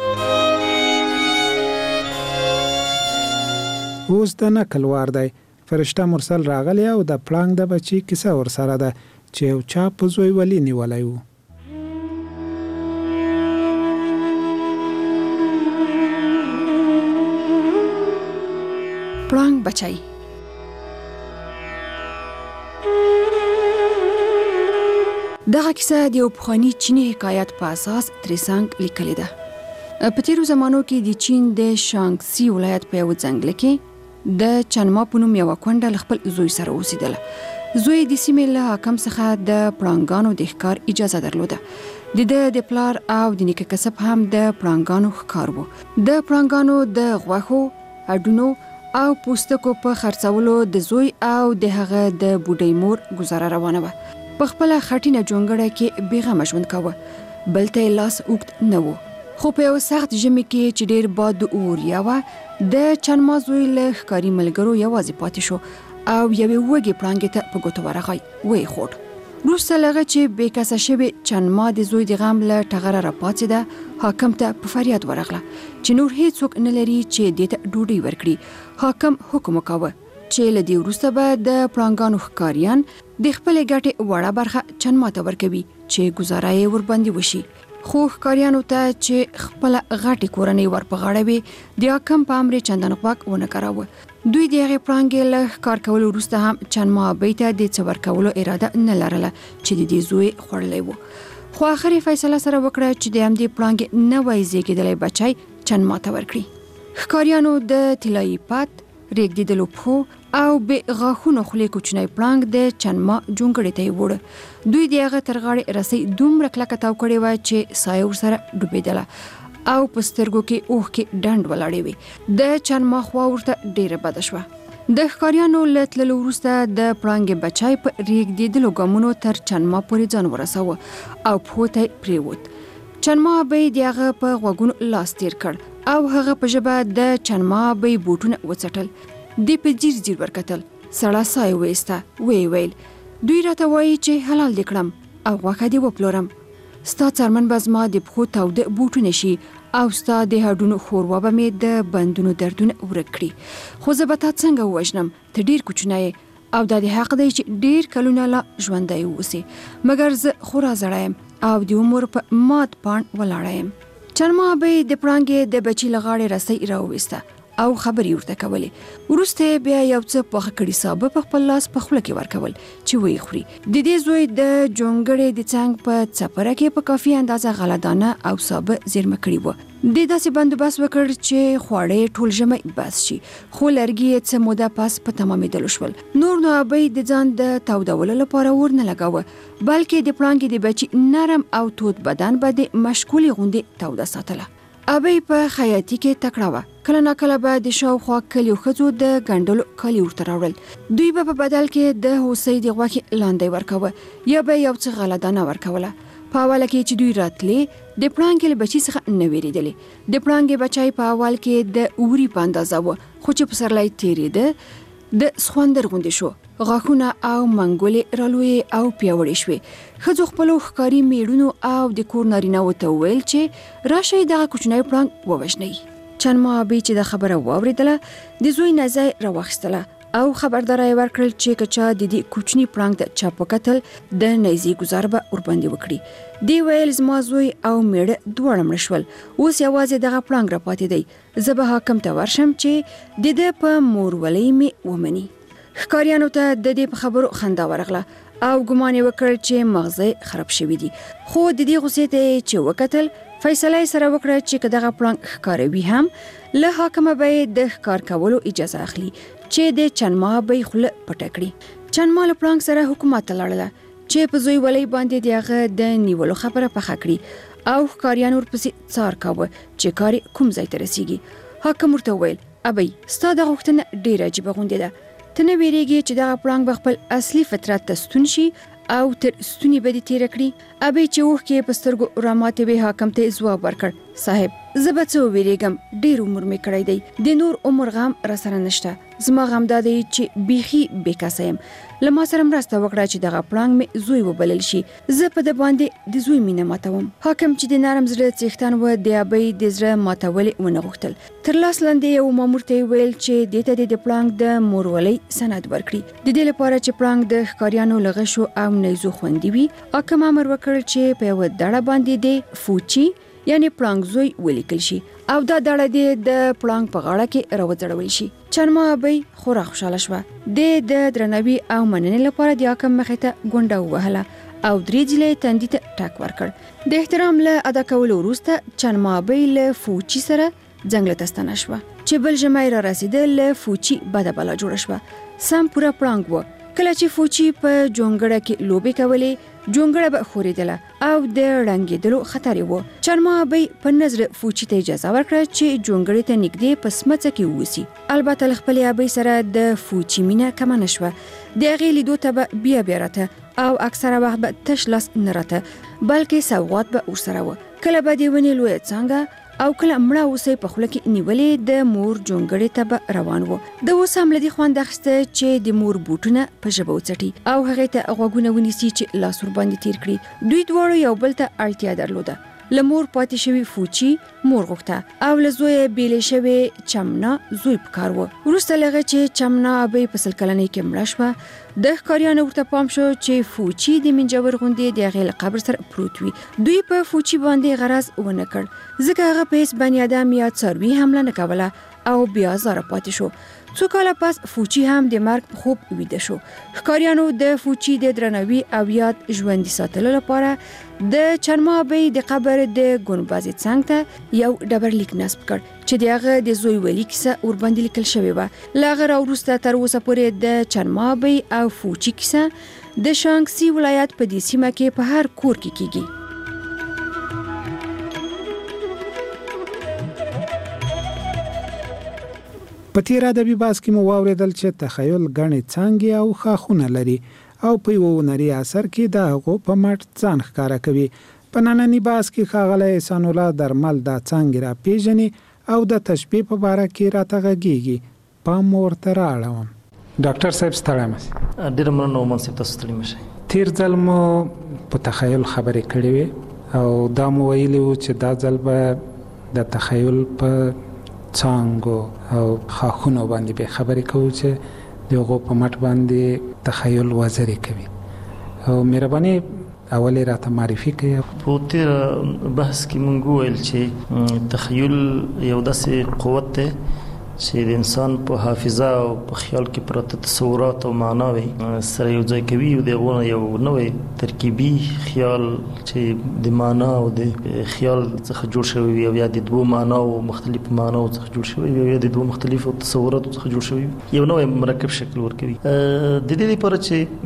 اوس د نقل وار دی. فرشته مرسل راغلی او د پړانګ د بچی کیسه ورسره ده چې یو چا په زوی ولی نیولای وو. پړانګ بچی. دغه کیسه د یو پخواني چینی حکایت په اساس تریسانګ لیکلې ده. په تیرو زمانو کې د چین د شانګسی ولایت په یو ځنګل کې د چنما په نوم یوه کونډه له خپل زوی سره اوسېدله. زوی د سیمې له حاکم څخه د پړانګانو د ښکار اجازه درلوده. د ده د پلار او د نیکه کسب هم د پړانګانو ښکار وو. د پړانګانو د غوښو، هډونو او پوستکو په خرڅولو د زوی او د هغه د بوډۍ مور گزاره روانه وه. په خپله خټینه جونګړه کې بېغمه ژوند کاوه. بل ته یې لاس اوږد نه و. خو په یو سخت ژمي کې چې ډېر باد د اوریا وه د چنما زوی له ښکاري ملګرو یوازې پاتې شو او یوې وږې پړانګې ته په ګوتو ورغی ویې خوړ. وروسته له هغه چې بېکسه شوې چنما د زوی د غم له ټغره راپاڅېده حاکم ته په فریاد ورغله چې نور هیڅوک نه لري چې دې ته ډوډۍ ورکړي. حاکم حکم وکاوه چې له دې وروسته به د پړانګانو ښکاریان د خپلې ګټې وړه برخه چنما ته ورکوي چې ګزاره یې ورباندې وشي. خو ښکاریانو ته چې خپله غټې کورنۍ ور په غاړه وي د حاکم په امر یې چندان غوږ ونه کراوه. دوی د هغې پړانګې له ښکار کولو وروسته هم چنما ابۍ ته د څه ورکولو اراده نه لرله چې د دې زوی خوړلی و. خو آخر یې فیصله سره وکړه چې د همدې پړانګې نوی زیږېدلی بچی چنما ته ورکړي. ښکاریانو د طلایي پت، ریږدېدلو پښو او بې غاښونو خولې کوچنی پړانګ د چنما جونګړې ته یې وړه. دوی د هغه تر غاړې رسۍ دومره کلکه تاو کړې وه چې سایه ورسره ډوبېدله او په سترګو کې اوښکې ډنډ ولاړې وې. د چنما خوا ورته ډېره بده شوه. د ښکاریانو له تللو وروسته د پړانګې بچی په ریږدېدلو ګامونو تر چنما پورې ځان ورساوه او پښو ته یې پرېوت. چنما ابۍ د هغه په غوږونو لاس تېر کړ او هغه په ژبه د چنما ابۍ بوټونه وڅټل. دی په ځیر ځیر ورکتل. سړه ساه یې وایسته. ویې ویل دوی راته وایي چې حلال دې کړم او غوښه دې وپلورم. ستا څرمن به زما د پښو تاوده بوټونه شي او ستا د هډونو ښوروا به مې د بندونو دردونه ورک کړي. خو زه به تا څنګه ووژنم؟ ته ډېر کوچنی یې او دا د حق دی چې ډېر کلونه لا ژوندی اوسې، مګر زه خورا زړی یم او د عمر په مات پاڼ ولاړه یم. چنما ابۍ د پړانګې د بچي له غاړې رسۍ راوویسته او خبرې ورته کولې. وروسته بیا یو څه پاخه کړي سابه په خپل لاس په خوله کې ورکول چې ویې خوري. د دې زوی د جونګړې د څنګ په څپره کې په کافي اندازه غله دانه او سابه زیرمه کړي وه. دې داسې بندوبست وکړ چې خواړه ټول ژمی بس شي، خو لرګي یې څه موده پس په تمامېدلو شول. نور نو ابۍ د ځان د تودولو لپاره اور نه لګاوه، بلکې د پړانګې د بچي نرم او تود بدن به د مشکولې غوندې توده ساتله. ابۍ په خیاطي کې تکړه وه. کله ناکله به د شاوخوا کلیو ښځو د ګنډلو کالي ورته راوړل. دوی به په بدل کې د هوسۍ د غوښې لاندی ورکوه یا به یو څه غله دانه ورکوله. په اوله کې چې دوی راتلې د پړانګې له بچي څخه نه وېرېدلې. د پړانګې بچی په اول کې د اوري په اندازه و، خو چې پسرلی تېرېده د سخوندر غوندې شو. غاښونه او منګولې رالویې او پیاوړې شوې. ښځو خپلو ښکاري میړونو او د کور نارینه‌وو ته وویل چې راشئ دغه کوچنی پړانګ ووژنئ. چنما ابۍ چې دا خبره واورېدله د زوی نزی راواخیستله او خبرداری یې ورکړل چې که چا د دې کوچني پړانګ ته چا وکتل د نیزې ګزار به ورباندې وکړي. دی ویل زما زوی او میړه دواړه مړه شول، اوس یوازې دغه پړانګ راپاتې دی. زه به حاکم ته ورشم چې د ده په مورولۍ مې ومني. ښکاریانو ته د دې په خبرو خندا ورغله او ګمان یې وکړ چې مغزه خراب شوي دي. خو د دې غوسې ته چې وکتل فیصله یې سره وکړه چې که دغه پړانګ ښکاروي هم له حاکمه به یې د ښکار کولو اجازه اخلي چې د چنما ابۍ خوله پټه کړي. چنما له پړانګ سره حکومت ته لاړله چې په زوی ولۍ باندې د هغه د نیولو خبره پخه کړي او ښکاریان ورپسې څار کاوه چې کار کوم ځای ته رسیږي. حاکم ورته وویل ابي ستا د غوښتنه ډیره عجیبه غونډه ده، ته نه ویریږي چې دغه پړانګ به خپل اصلي فطرت ته ستون شي او تر ستونی به دې تیر کړي. ابي چې اوښ کې په سترګو راماتې به حاکم ته ځواب ورکړ صاحب زه به څه ویریږم، ډیر عمر مې کړی دی، د نور عمر غم را سره نشته، زما غم دا دی چې بیخي بیکاسه یم، له ما سره مرسته وکړه چې دغه پړانګ مې زوی وبلل شي، زه په د باندې د زوی مینه ماتوم. حاکم چې د نرم زړه څښتن و د ابي د زړه ماتول ونه غوښتل. تر لاس لاندې یو مامور ته ویل چې د ته د پړانګ د مورولۍ سند ورکړي، د دې لپاره چې پړانګ د ښکاریانو لغشو او نیزو خوندي وي. حاکم امر وکړ چې په یو دړه باندې د فوچي یعنی پړانګ زوی ولیکل شي او دا دړه د پړانګ په غاړه کې راوځړول شي. چنما ابي خورا خوشاله شوه. د د درنوي او مننې لپاره د حاکم مخې ته ګونډه ووهله او درې ځلې تندي ته ټک ورکړ. د احترام له ادا کولو وروسته چنما ابي له فوچي سره ځنګل ته ستنه شوه چې بل ژمی را رسیدل له فوچي بده بلا جوړه شوه. سم پوره پړانګ و. کله چې فوچي په جونګړه کې لوبې کولې جونګړه به خوریدله او د رنګېدلو خطر وو. چنما ابي په نظر فوچي ته اجازه ورکړه چې جونګړې ته نږدې په سمڅه کې ووسی. البته له خپل ابي سره د فوچي مینه کم نه شوه. د هغې لیدو ته به بیا بیا راته او اکثره وخت به تش لاس نه راته بلکې سوغات به ورسره و. کله به د ونې لویه څانګه او کله مړه اوسې په خوله کې نیولې د مور جونګړې ته به روان وو. د اوس هم لدی خوند اخیسته چې د مور بوټونه په ژبه وڅټي او هغې ته غوږونه ونیسي چې لاس ورباندې تیر کړي. دوی دواړو یو بل ته اړتیا درلوده. له مور پاتې شوی فوچي مور غوښته او له زوی بیلې شوی چمنا زوی پکار وو. وروسته لغه چې چمنا ابي په سل کلنۍ کې مړه شوه د ښکاریانو ورته پام شو چې فوچي د منجور غوندې د هغې له قبر سره پروت وي. دوی په فوچي باندې غرض ونه کړ ځکه هغه په هیڅ بني ادم یا څاروي حمله نه کوله او بیا زاره پاتې شو. څو کاله پس فوچي هم د مرګ په خوب ویده شو. ښکاریانو د فوچي د درناوي او یاد ژوندي ساتلو لپاره د چنما ابي د قبر د ګنبدې څنګ ته یو ډبرلیک نصب کړ چې د هغه د زوی ولی کیسه ورباندې لیکل شوې وه. له هغه راوروسته تر اوسه پورې د چنما ابي او فوچي کیسه د شانګسي ولایت په دې سیمه کې په هر کور کې کیږي. په تیر ادبي بحث کې مو واوریدل چې تخیل غني څنګه او خاخونه لري او په یو نری اثر کې د هغو په مټ ځان ښکارا کوي. په نننی بحث کې ښاغلی احسان الله درمل د څنګه را پیژني او د تشبیه په اړه کې راته غږیږي. پام ورته راړم. ډاکټر صاحب ستړی مشه. ډیر مننه منصف تاسو ستړي مشه. تیر ځل مو په تخیل خبرې کړې وې او دا مو ویلي و چې دا ځل به د تخیل په څنګه او خاخونو باندې به خبرې کوو چې دغه په مټ باندې تخیل وزري کوي او مهرباني اولی راته معرفي کوي. په تیر بحث کې مونږ ویل چې تخیل یو داسې قوت دی چې د انسان په حافظه او په خیال کې پراته تصورات او معناوي سره یو ځای کوي او دغه یو نوې ترکیبي خیال چې د معنا او د خیال څخه جوړ شوی وي او یا د دوه معنا او مختلفو معناو څخه جوړ شوی وي یا د دوه مختلفو تصوراتو څخه جوړ شوی وي یو نوې مرکب شکل ورکوي. د دې لپاره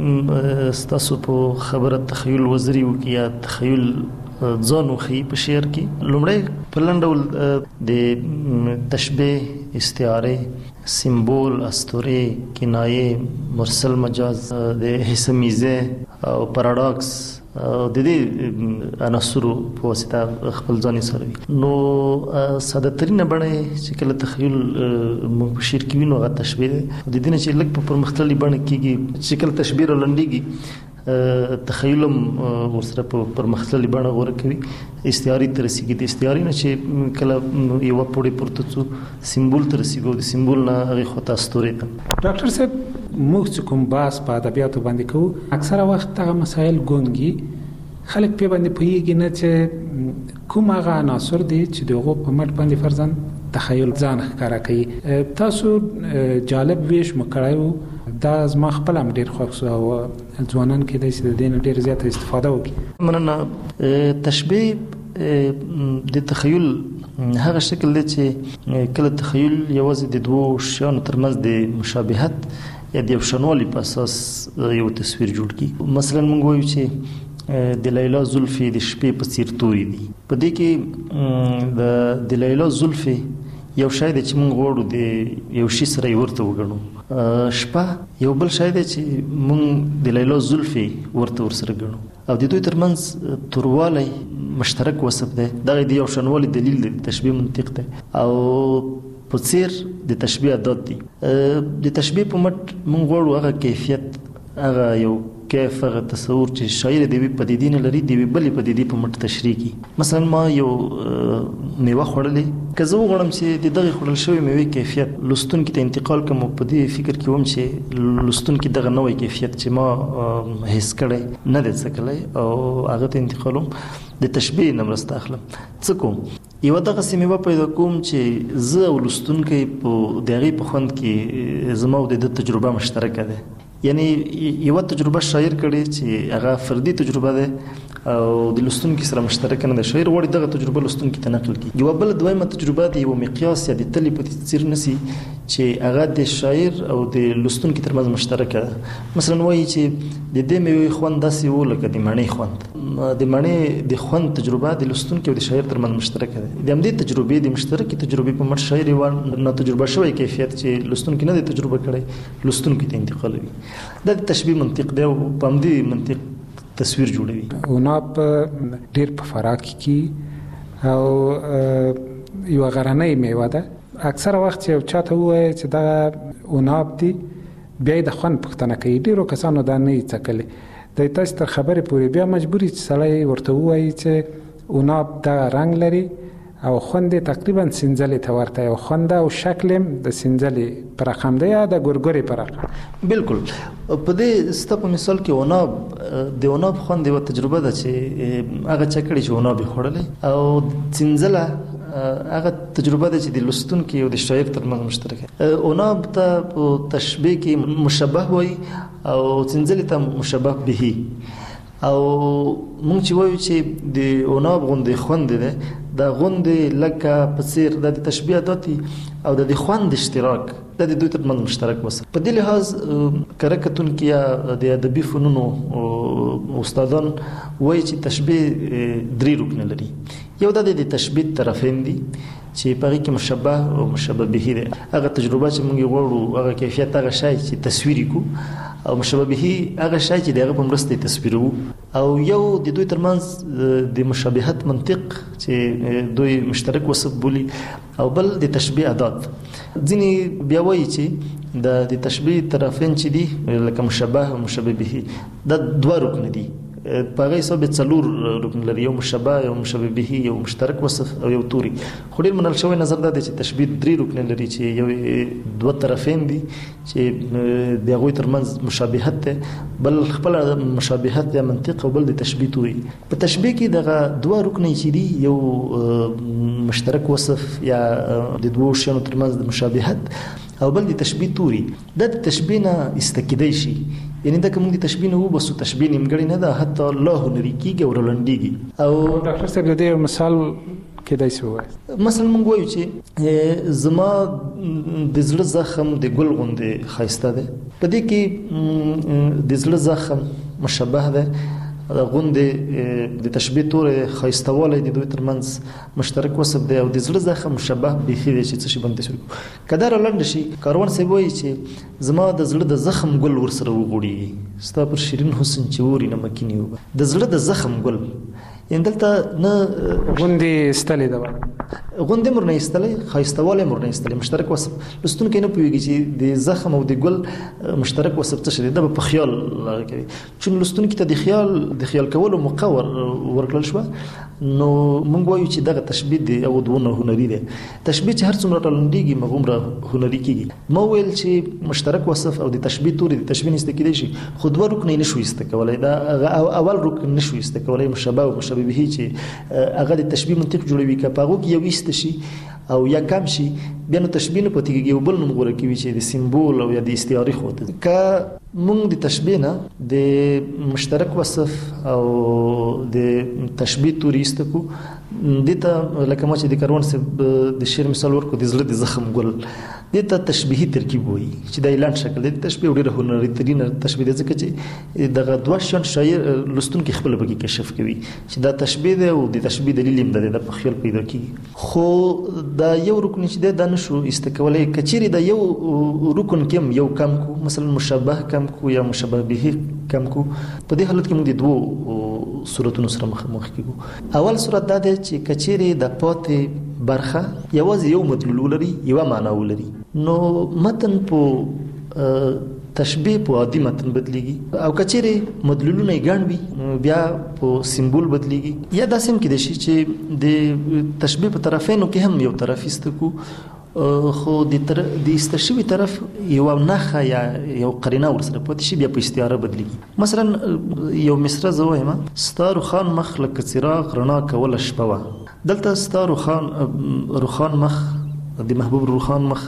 چې تاسو په خبره تخیل وزري وکي یا تخیل ځان وخی په شعر کې لومړی په لنډول د تشبیه استعاره سمبول اسطوره کنایه مرسل مجاز د حسمیزه او پاراډاکس د دې عناصرو په واسطه خپل ځان سره نو ساده ترینه باندې چې کله تخیل موږ په شعر کې وینو هغه تشبیه د دې نه چې لږ په پرمختللي باندې کېږي چې کله تشبیه لنډيږي تخیلم ورسره په پرمختللي باندې غوړه کوي استعاری تر رسیدي د استعاری نه چې کله یو پوری پورته څو سمبول تر رسیدو د سمبول نه هغه خطا ستوري ته. ډاکټر صاحب موږ کوم باس په ادبیاتو باندې کوو اکثره وخت هغه مسایل ګونګي خلک په باندې پوهیږي نه چې کوم هغه عناصر دي چې دغه په مټ باندې فرضاً تخیل ځان ښکارا کوي. تاسو جالب ویش مکړایو دا زما خپل هم ډیر خوښ او ځوانان کې د دې دین ډیر زیاته استفاده وکړي. مننه. تشبیه د تخیل هغه شکل دی چې کله تخیل یوازې د دوه شیانو ترمنځ د مشابهت یا د یو شنوالي په اساس یو تصویر جوړ کړي. مثلا موږ وایو چې د لیلا زلفي د شپې په څیر توري دي. په دې کې د د لیلا زلفي یو شای دی چې موږ غواړو د یو شي سره ورته وګڼو، شپه یو بل شای دی چې موږ د لیلا زلفي ورته ورسره ګڼو، او د دوی ترمنځ توروالی مشترک وصف دی. دغه د یو شانوالي دلیل دی، تشبیه منطق دی او په څیر د تشبیه عادت دي. د تشبیه په مټ موږ غواړو هغه کیفیت، هغه یو کیف، هغه تصور چې شاعر د یوې پدیدې نه لري د یوې بلې پدیدې په مټ تشریح کړي. مثلا ما یو میوه خوړلې، که زه وغواړم چې د دغې خوړل شوې میوې کیفیت لوستونکي ته انتقال کړم، په دې فکر کې وم چې لوستونکي دغه نوی کیفیت چې ما حس کړی نه دی څه کړی او هغه ته انتقالوم، د تشبیه نه مرسته اخلم. څه کوم؟ یوه دغسې میوه پیدا کوم چې زه او لوستونکی په د هغې په خوند کې زما او د ده تجربه مشترکه ده. یعنی یوه تجربه شاعر کړي چې هغه فردي تجربه ده او د لوستونکي سره مشترک نه ده. شاعر غواړي دغه تجربه لوستونکي ته نقل کړي. یوه بله دویمه تجربه د یو مقیاس یا د تلې په څیر نسی چې هغه د شاعر او د لوستونکي ترمنځ مشترکه ده. مثلا وایي چې د دې میوې خوند داسې و لکه د مڼې خوند. د مڼې د خوند تجربه د لوستونکي او د شاعر ترمنځ مشترکه ده. د همدې تجربې د مشترکې تجربې په مټ شاعر یو نه تجربه شوی کیفیت چې لوستونکي نه دی تجربه کړی لوستونکي ته انتقالوي. دا د تشبیه منطق دی او په همدې منطق تصویر جوړوي. عناب ډیر په فراه کې او یو غرنۍ میوه ده. اکثره وخت یو چاته وایي چې دا عناب دی، بیا د خوند پوښتنه کوي. ډیرو کسانو دا نه څکلي. د تاسو تر خبرې پورې بیا مجبوري چې سړی ورته ووایي چې عناب دا رنگ لري او خوند تقریبا سنځلې ته ورته، او خوند او شکل د سنځلې پر رقم دی یا د ګورګوري پر رقم. بالکل. په دې ستا په مثال کې عناب د عناب خوند یوه تجربه ده چې هغه چا کړي چې عناب یې خوړلی، او سنځله هغه تجربه ده چې د لوستونکي او د شاعر ترمنځ مشترکه. عناب ته په تشبیه کې مشبه وایي او سنځلې ته مشبه به. او مونږ چې وایو چې د عناب غوندې خوند دی، دا غوندې لکه په څیر د تشبیه عادت او د خوند اشتراک دا د دوی ترمنځ مشترک وصف. په دې لحاظ کره کتونکي یا د ادبي فنونو استادان وایي چې تشبیه درې رکنه لري. یو دا د تشبیه طرفین دي چې په هغې کې مشبه او مشبه به دی. هغه تجربه چې موږ غواړو هغه کیفیت هغه شی چې تصویري کو، او مشبه به هغه شی چې د هغه په مرسته یې تصویرو. او یو د دوی ترمنځ د مشابهت منطق چې دوی مشترک وصف بولي، او بل د تشبیه عادت. ځینې بیا وایي چې د تشبیه طرفین چې دي لکه مشبه او مشبه به دا دوه رکنه دي. په هغه حساب څلور رکن لري، یو مشبه، یو مشبه به، یو مشترک وصف او یو توري. خو ډېر منل شوی نظر دا دی چې تشبیه درې رکن لري چې یو دوه طرفین دي چې د هغوی ترمنځ مشابهت دی، بل خپله مشابهت یا منطق، او بل د تشبیه توري. په تشبیه کې دغه دوه رکنه چې دي، یو مشترک وصف یا د دوو شیانو ترمنځ د مشابهت، او بل د تشبیه توري. دا د تشبیه نه استکیدای شي، یعنی دا که موږ د تشبیه نه وباسو تشبیه نیمګړې نه ده، حتی لا هنري کېږي او رالنډېږي. او ډاکټر صاحب د دې یو مثال کېدای شي ووایي؟ مثلا موږ وایو چې زما د زړه زخم د ګل غوندې ښایسته دی. په دې کې د زړه زخم مشبه دی، غوندې د تشبیه تورې ښایستهوالی د دوی ترمنځ مشترک وصف دی، او د زړه زخم مشبه بیخي دی چې څه شي باندې تصویر کړو. که دا رالنډه شي، کاروان صاحب وایي چې زما د زړه د زخم ګل ورسره وغوړېږي، ستا پر شیرین حسن چې اوري نمکینې اوبه. د زړه د زخم ګل، یعنې دلته نه غوندې ایستلې ده، غوندې مور نه ایستلی، ښایستهوالی مور نه ایستلی، مشترک وصف. لوستونکی نه پوهېږي چې د زخم او د ګل مشترک وصف څه شی دی، دا به په خیال کوي. چون لوستونکي ته د خیال د خیال کولو موقع ورکړل شوه، نو موږ وایو چې دغه تشبیه دی او دونه هنري دی. تشبیه چې هر څومره رالنډېږي هغومره هنري کېږي. ما ویل چې مشترک وصف او د تشبیه توري د تشبیه نه ایسته کېدای شي، خو دوه رکنه یې نه شو ایسته کولی. دا اول رکن نه شو ایسته کولی، مشبه او مشبه به چې هغه د تشبیه منطق جوړوي. که په هغو کې یو ایسته شي او یا کم شي، بیا نو تشبیه نه پاتې کېږي، یو بل نوم غوره کوي چې د سمبول او یا د استعارې خوا ته. که موږ د تشبیه نه د مشترک وصف او د تشبیه توري ایسته کړو، دته لکه ما چې د کاروان صاحب د شعر مثال ورکو د زړه د زخم ګل دته تشبیهي ترکیب وایي چې د اعلان شکل د تشبیه ډیره هنري ترینه تشبیه ځکه چې دغه دوه شان شاعر لستونکي خپل بګي کشف کوي چې دا تشبیه ده او د تشبیه دلیل هم ده د خیال پیدا کیږي خو دا یو رکن چې د نشو استکولای کچيري د یو رکن کم یو کم کو مثلا مشابه کم کو یا مشابه به کم کو په دې حالت کې موږ د دوه صورتونو سره مخ کیږو اول صورت دا ده چې کچيري د پاتې برخه یوازې یو مدلول لري یو معنا ولري نو متن په تشبیه په عادي متن بدلیږي او کچيري مدلولونه ګڼ وي بیا په سمبول بدلیږي یا داسې هم کېدای شي چې د تشبیه په طرفینو کې هم یو طرفیست کو خو د تر د استشوي طرف یو نخه یا یو قرینه ورسره پاتې شي بیا په استعاره بدلیږي مثلا یو مصره زوایم ستارو خان مخ لکه څراغ رڼا کول شپه دلته ستارو خان روخان مخ د محبوب روخان مخ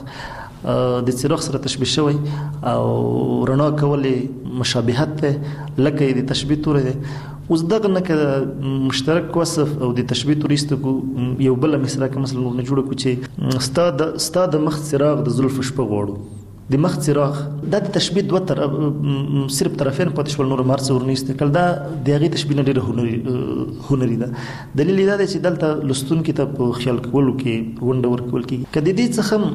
د څراغ سره تشبیه شوی او رڼا کولې مشابهت ته لکه د تشبیه تور دی اوس دغه نه که مشترک وصف او د تشبیه توریست کو یو بل مثلا که مثلا نه جوړ کو چې استاد استاد مخ څراغ د زلف شپه غوړو د مخ څراغ دا د تشبیه دوه تر صرف طرفین پاتې شول نور مارس ورنيست کله دا د هغه تشبیه نه ډیره هنري هنري ده دلیل دا دی چې دلته لستون کې ته په خیال کولو کې ونډه ورکول کې کدی دې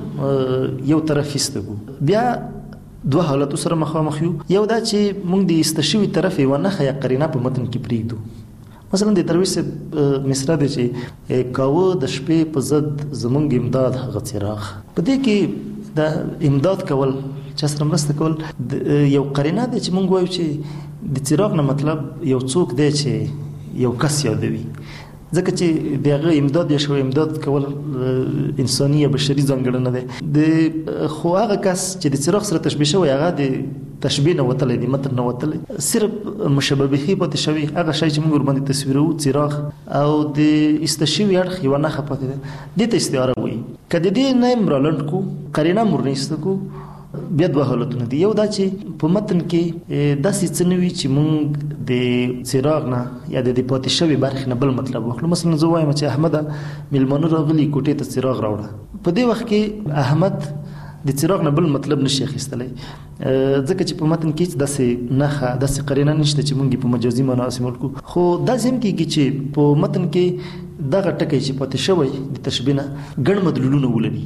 څخه یو طرفیست کو بیا دوه حالتو سره مخامخ یو یو دا چې موږ د استشوي طرف یو نه خیا قرینه په متن کې پریږدو مثلا د درویش مصرا دی چې کاوه د شپې په ضد زمونږ امداد هغه څراغ په دې کې دا امداد کول چې سره مرسته کول یو قرینه دی چې موږ وایو چې د څراغ نه مطلب یو څوک دی چې یو کس یادوي ځکه چې دغه امداد یا شو امداد کول انساني یا بشري ځانګړنه ده د خو هغه کس چې د څراغ سره تشبیه شوی هغه د تشبیه نه وتلی دی متن نه وتلی صرف مشابهه پاتې شوی هغه شی چې موږ ورباندې تصویرو څراغ او د استشوي اړخ یو نه خپته ده د ته استعاره وایي کله دې نه مرلند کو قرینه مرنيست کو بیا دوه حالتونه دي یو دا چې په متن کې داسې څه نوي چې موږ د څراغ نه یا د پاتې شوي برخې نه بل مطلب واخلو مثلا زه وایم چې احمد میلمانه راغلي کوټې ته څراغ راوړه په دې وخت کې احمد د څراغ نه بل مطلب نشي اخیستلی ځکه چې په متن کې داسې نښه داسې قرینه نشته چې موږ په مجازي معنا استعمال کو خو داسې هم کېږي چې په متن کې دغه ټکی چې پاتې شوی د تشبیه نه ګڼ مدلولونه ولري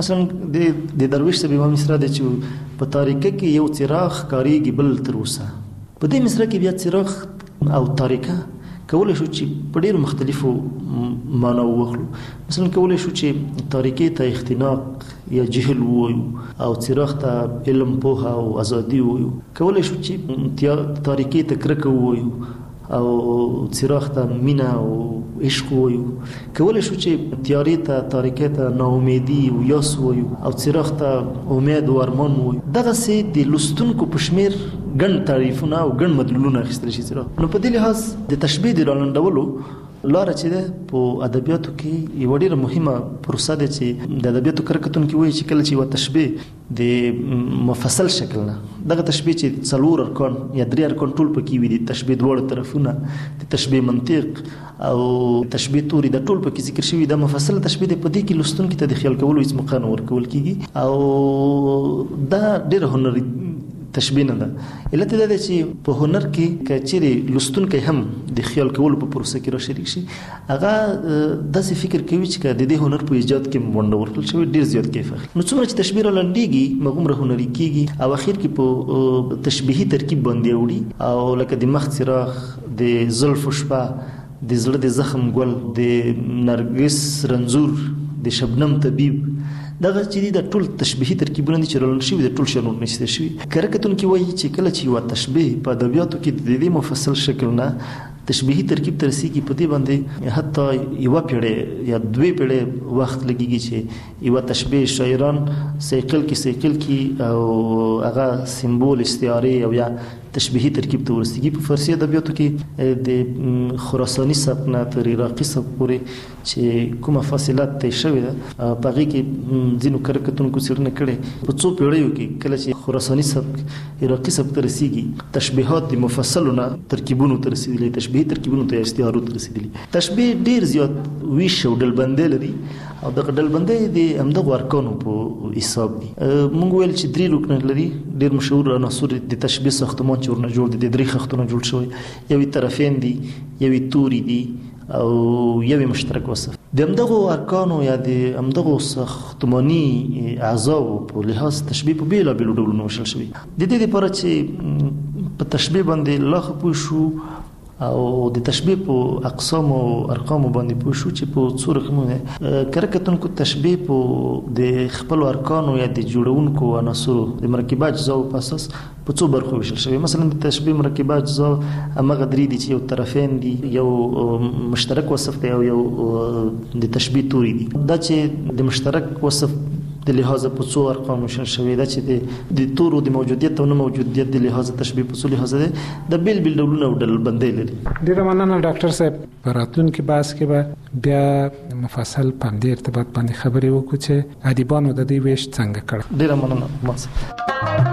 مثلا د درویش صاحب امام مصرا دی چې په تاریکه کې یو څراغ کاریږي بل تر اوسه په دې مصرا کې بیا څراغ او تاریکه کولای شو چې په ډیرو مختلفو معناو واخلو مثلا کولای شو چې تاریکې ته اختناق یا جهل وایو او څراغ ته علم پوهه او ازادي وایو کولای شو چې تاریکې ته کرکه وایو او څراغ ته مینا او عشق وایو کولای شو چې تیارې ته تاریکې ته ناامیدي او یاس وایو او څراغ ته امید او ارمان وایو دغه سي د لستونکو په شمیر ګڼ تعریفونه او ګڼ مدلولونه اخیستل شي څراغ نو په دې لحاظ د تشبیه د رالندولو لاره چې ده په ادبیاتو کې یو ډیره مهمه پروسه ده چې د ادبیاتو کرکتونکو وایي چې کله چې یو تشبیه د مفصل شکل نه دغه تشبیه چې څلور ارکان یا درې ارکان ټول پکې وي د تشبیه دواړه طرفونه د تشبیه منطق او تشبیه توري د ټول پکې ذکر شوی د مفصل تشبیه د پدې کې لستونکو ته د خیال کولو هیڅ مقام ورکول کیږي او دا ډیره هنري تشبیه نه ده علت دا چې په هنر کې کچېری لستونکو هم د خیال کولو په پروسه کې را شریک شي هغه داسې فکر کوي چې د دې هنر په ایجاد کې ونډه ورکړل شوی ډیر زیات کیف اخلي نو څومره چې تشبیه لنډیږي مغمره هنري کیږي او اخر کې په تشبیهي ترکیب باندې وړي او لکه د مخ څراغ د زلف شپه د زړه د زخم ګل د نرګس رنزور د شبنم طبيب دغه چې د ټول تشبیهي ترکیبونه دي چې رلل شوی د ټول شنو نشته شوی کرکتونکو وایي چې کله چې یو تشبیه په ادبیاتو کې د دې مفصل شکل نه تشبیهي ترکیب ترسيږي په دې باندې حتی یو پیړې یا دوه پیړې وخت لګیږي چې یو تشبیه شاعران سیکل کې سیکل کې او هغه سمبول استعاره او یا تشبیهي ترکیب ته ورسیږي. په فارسي ادبیاتو کې د خراساني سبک نه تر عراقي سبک پورې چې کومه فاصله طی شوې ده په هغې کې ځینو کره کتونکو څېړنه کړې په څو پیړیو کې کله چې خراساني سبک عراقي سبک ته رسیږي تشبیهات د مفصلو نه ترکیبونو ته رسېدلي، تشبیهي ترکیبونو ته یا استعارو ته رسېدلي. تشبیه ډېر زیات ویش او ډلبندۍ لري او دغه ډلبندۍ د همدغو ارکانو په حساب دي. موږ ویل چې درې رکنه لري، ډېر مشهور عناصر د تشبیه ساختمان چې ورنه جوړ دي، د درې خښتونه جوړ شوی، یوې طرفین دي، یوې توري دي او یوې مشترک وصف. د همدغو ارکانو یا د همدغو ساختماني اعضاو په لحاظ تشبیه په بېلابېلو ډولونو ویشل شوي. د دې دپاره چې په تشبیه باندې لا ښه پوه شو او د تشبیه په اقسام او ارقام باندې پوه شو چې په څو رقمونه کره کتونکو تشبیه په د خپل ارکانو یا د جوړونکو عناصرو د مرکبه اجزاو په اساس په څو برخو ویشل شوی. مثلا د تشبیه مرکبه اجزا همغه درې دي چې یو طرفین دي، یو مشترک وصف دی او یو د تشبیه توري دي. دا چې د مشترک وصف د لحاظ په څو ارقام ویشل شوی، دا چې د تورو د موجودیت او نه موجودیت د لحاظ تشبیه په څو لحاظ دی د بیل بیل ډولونه او ډلبندۍ لري. ډېره مننه ډاکټر صاحب. په راتلونکي بحث کې به بیا مفصل په همدې ارتباط باندې خبرې وکړو چې ادیبانو د دې ویش څنګه کړ. ډېره مننه.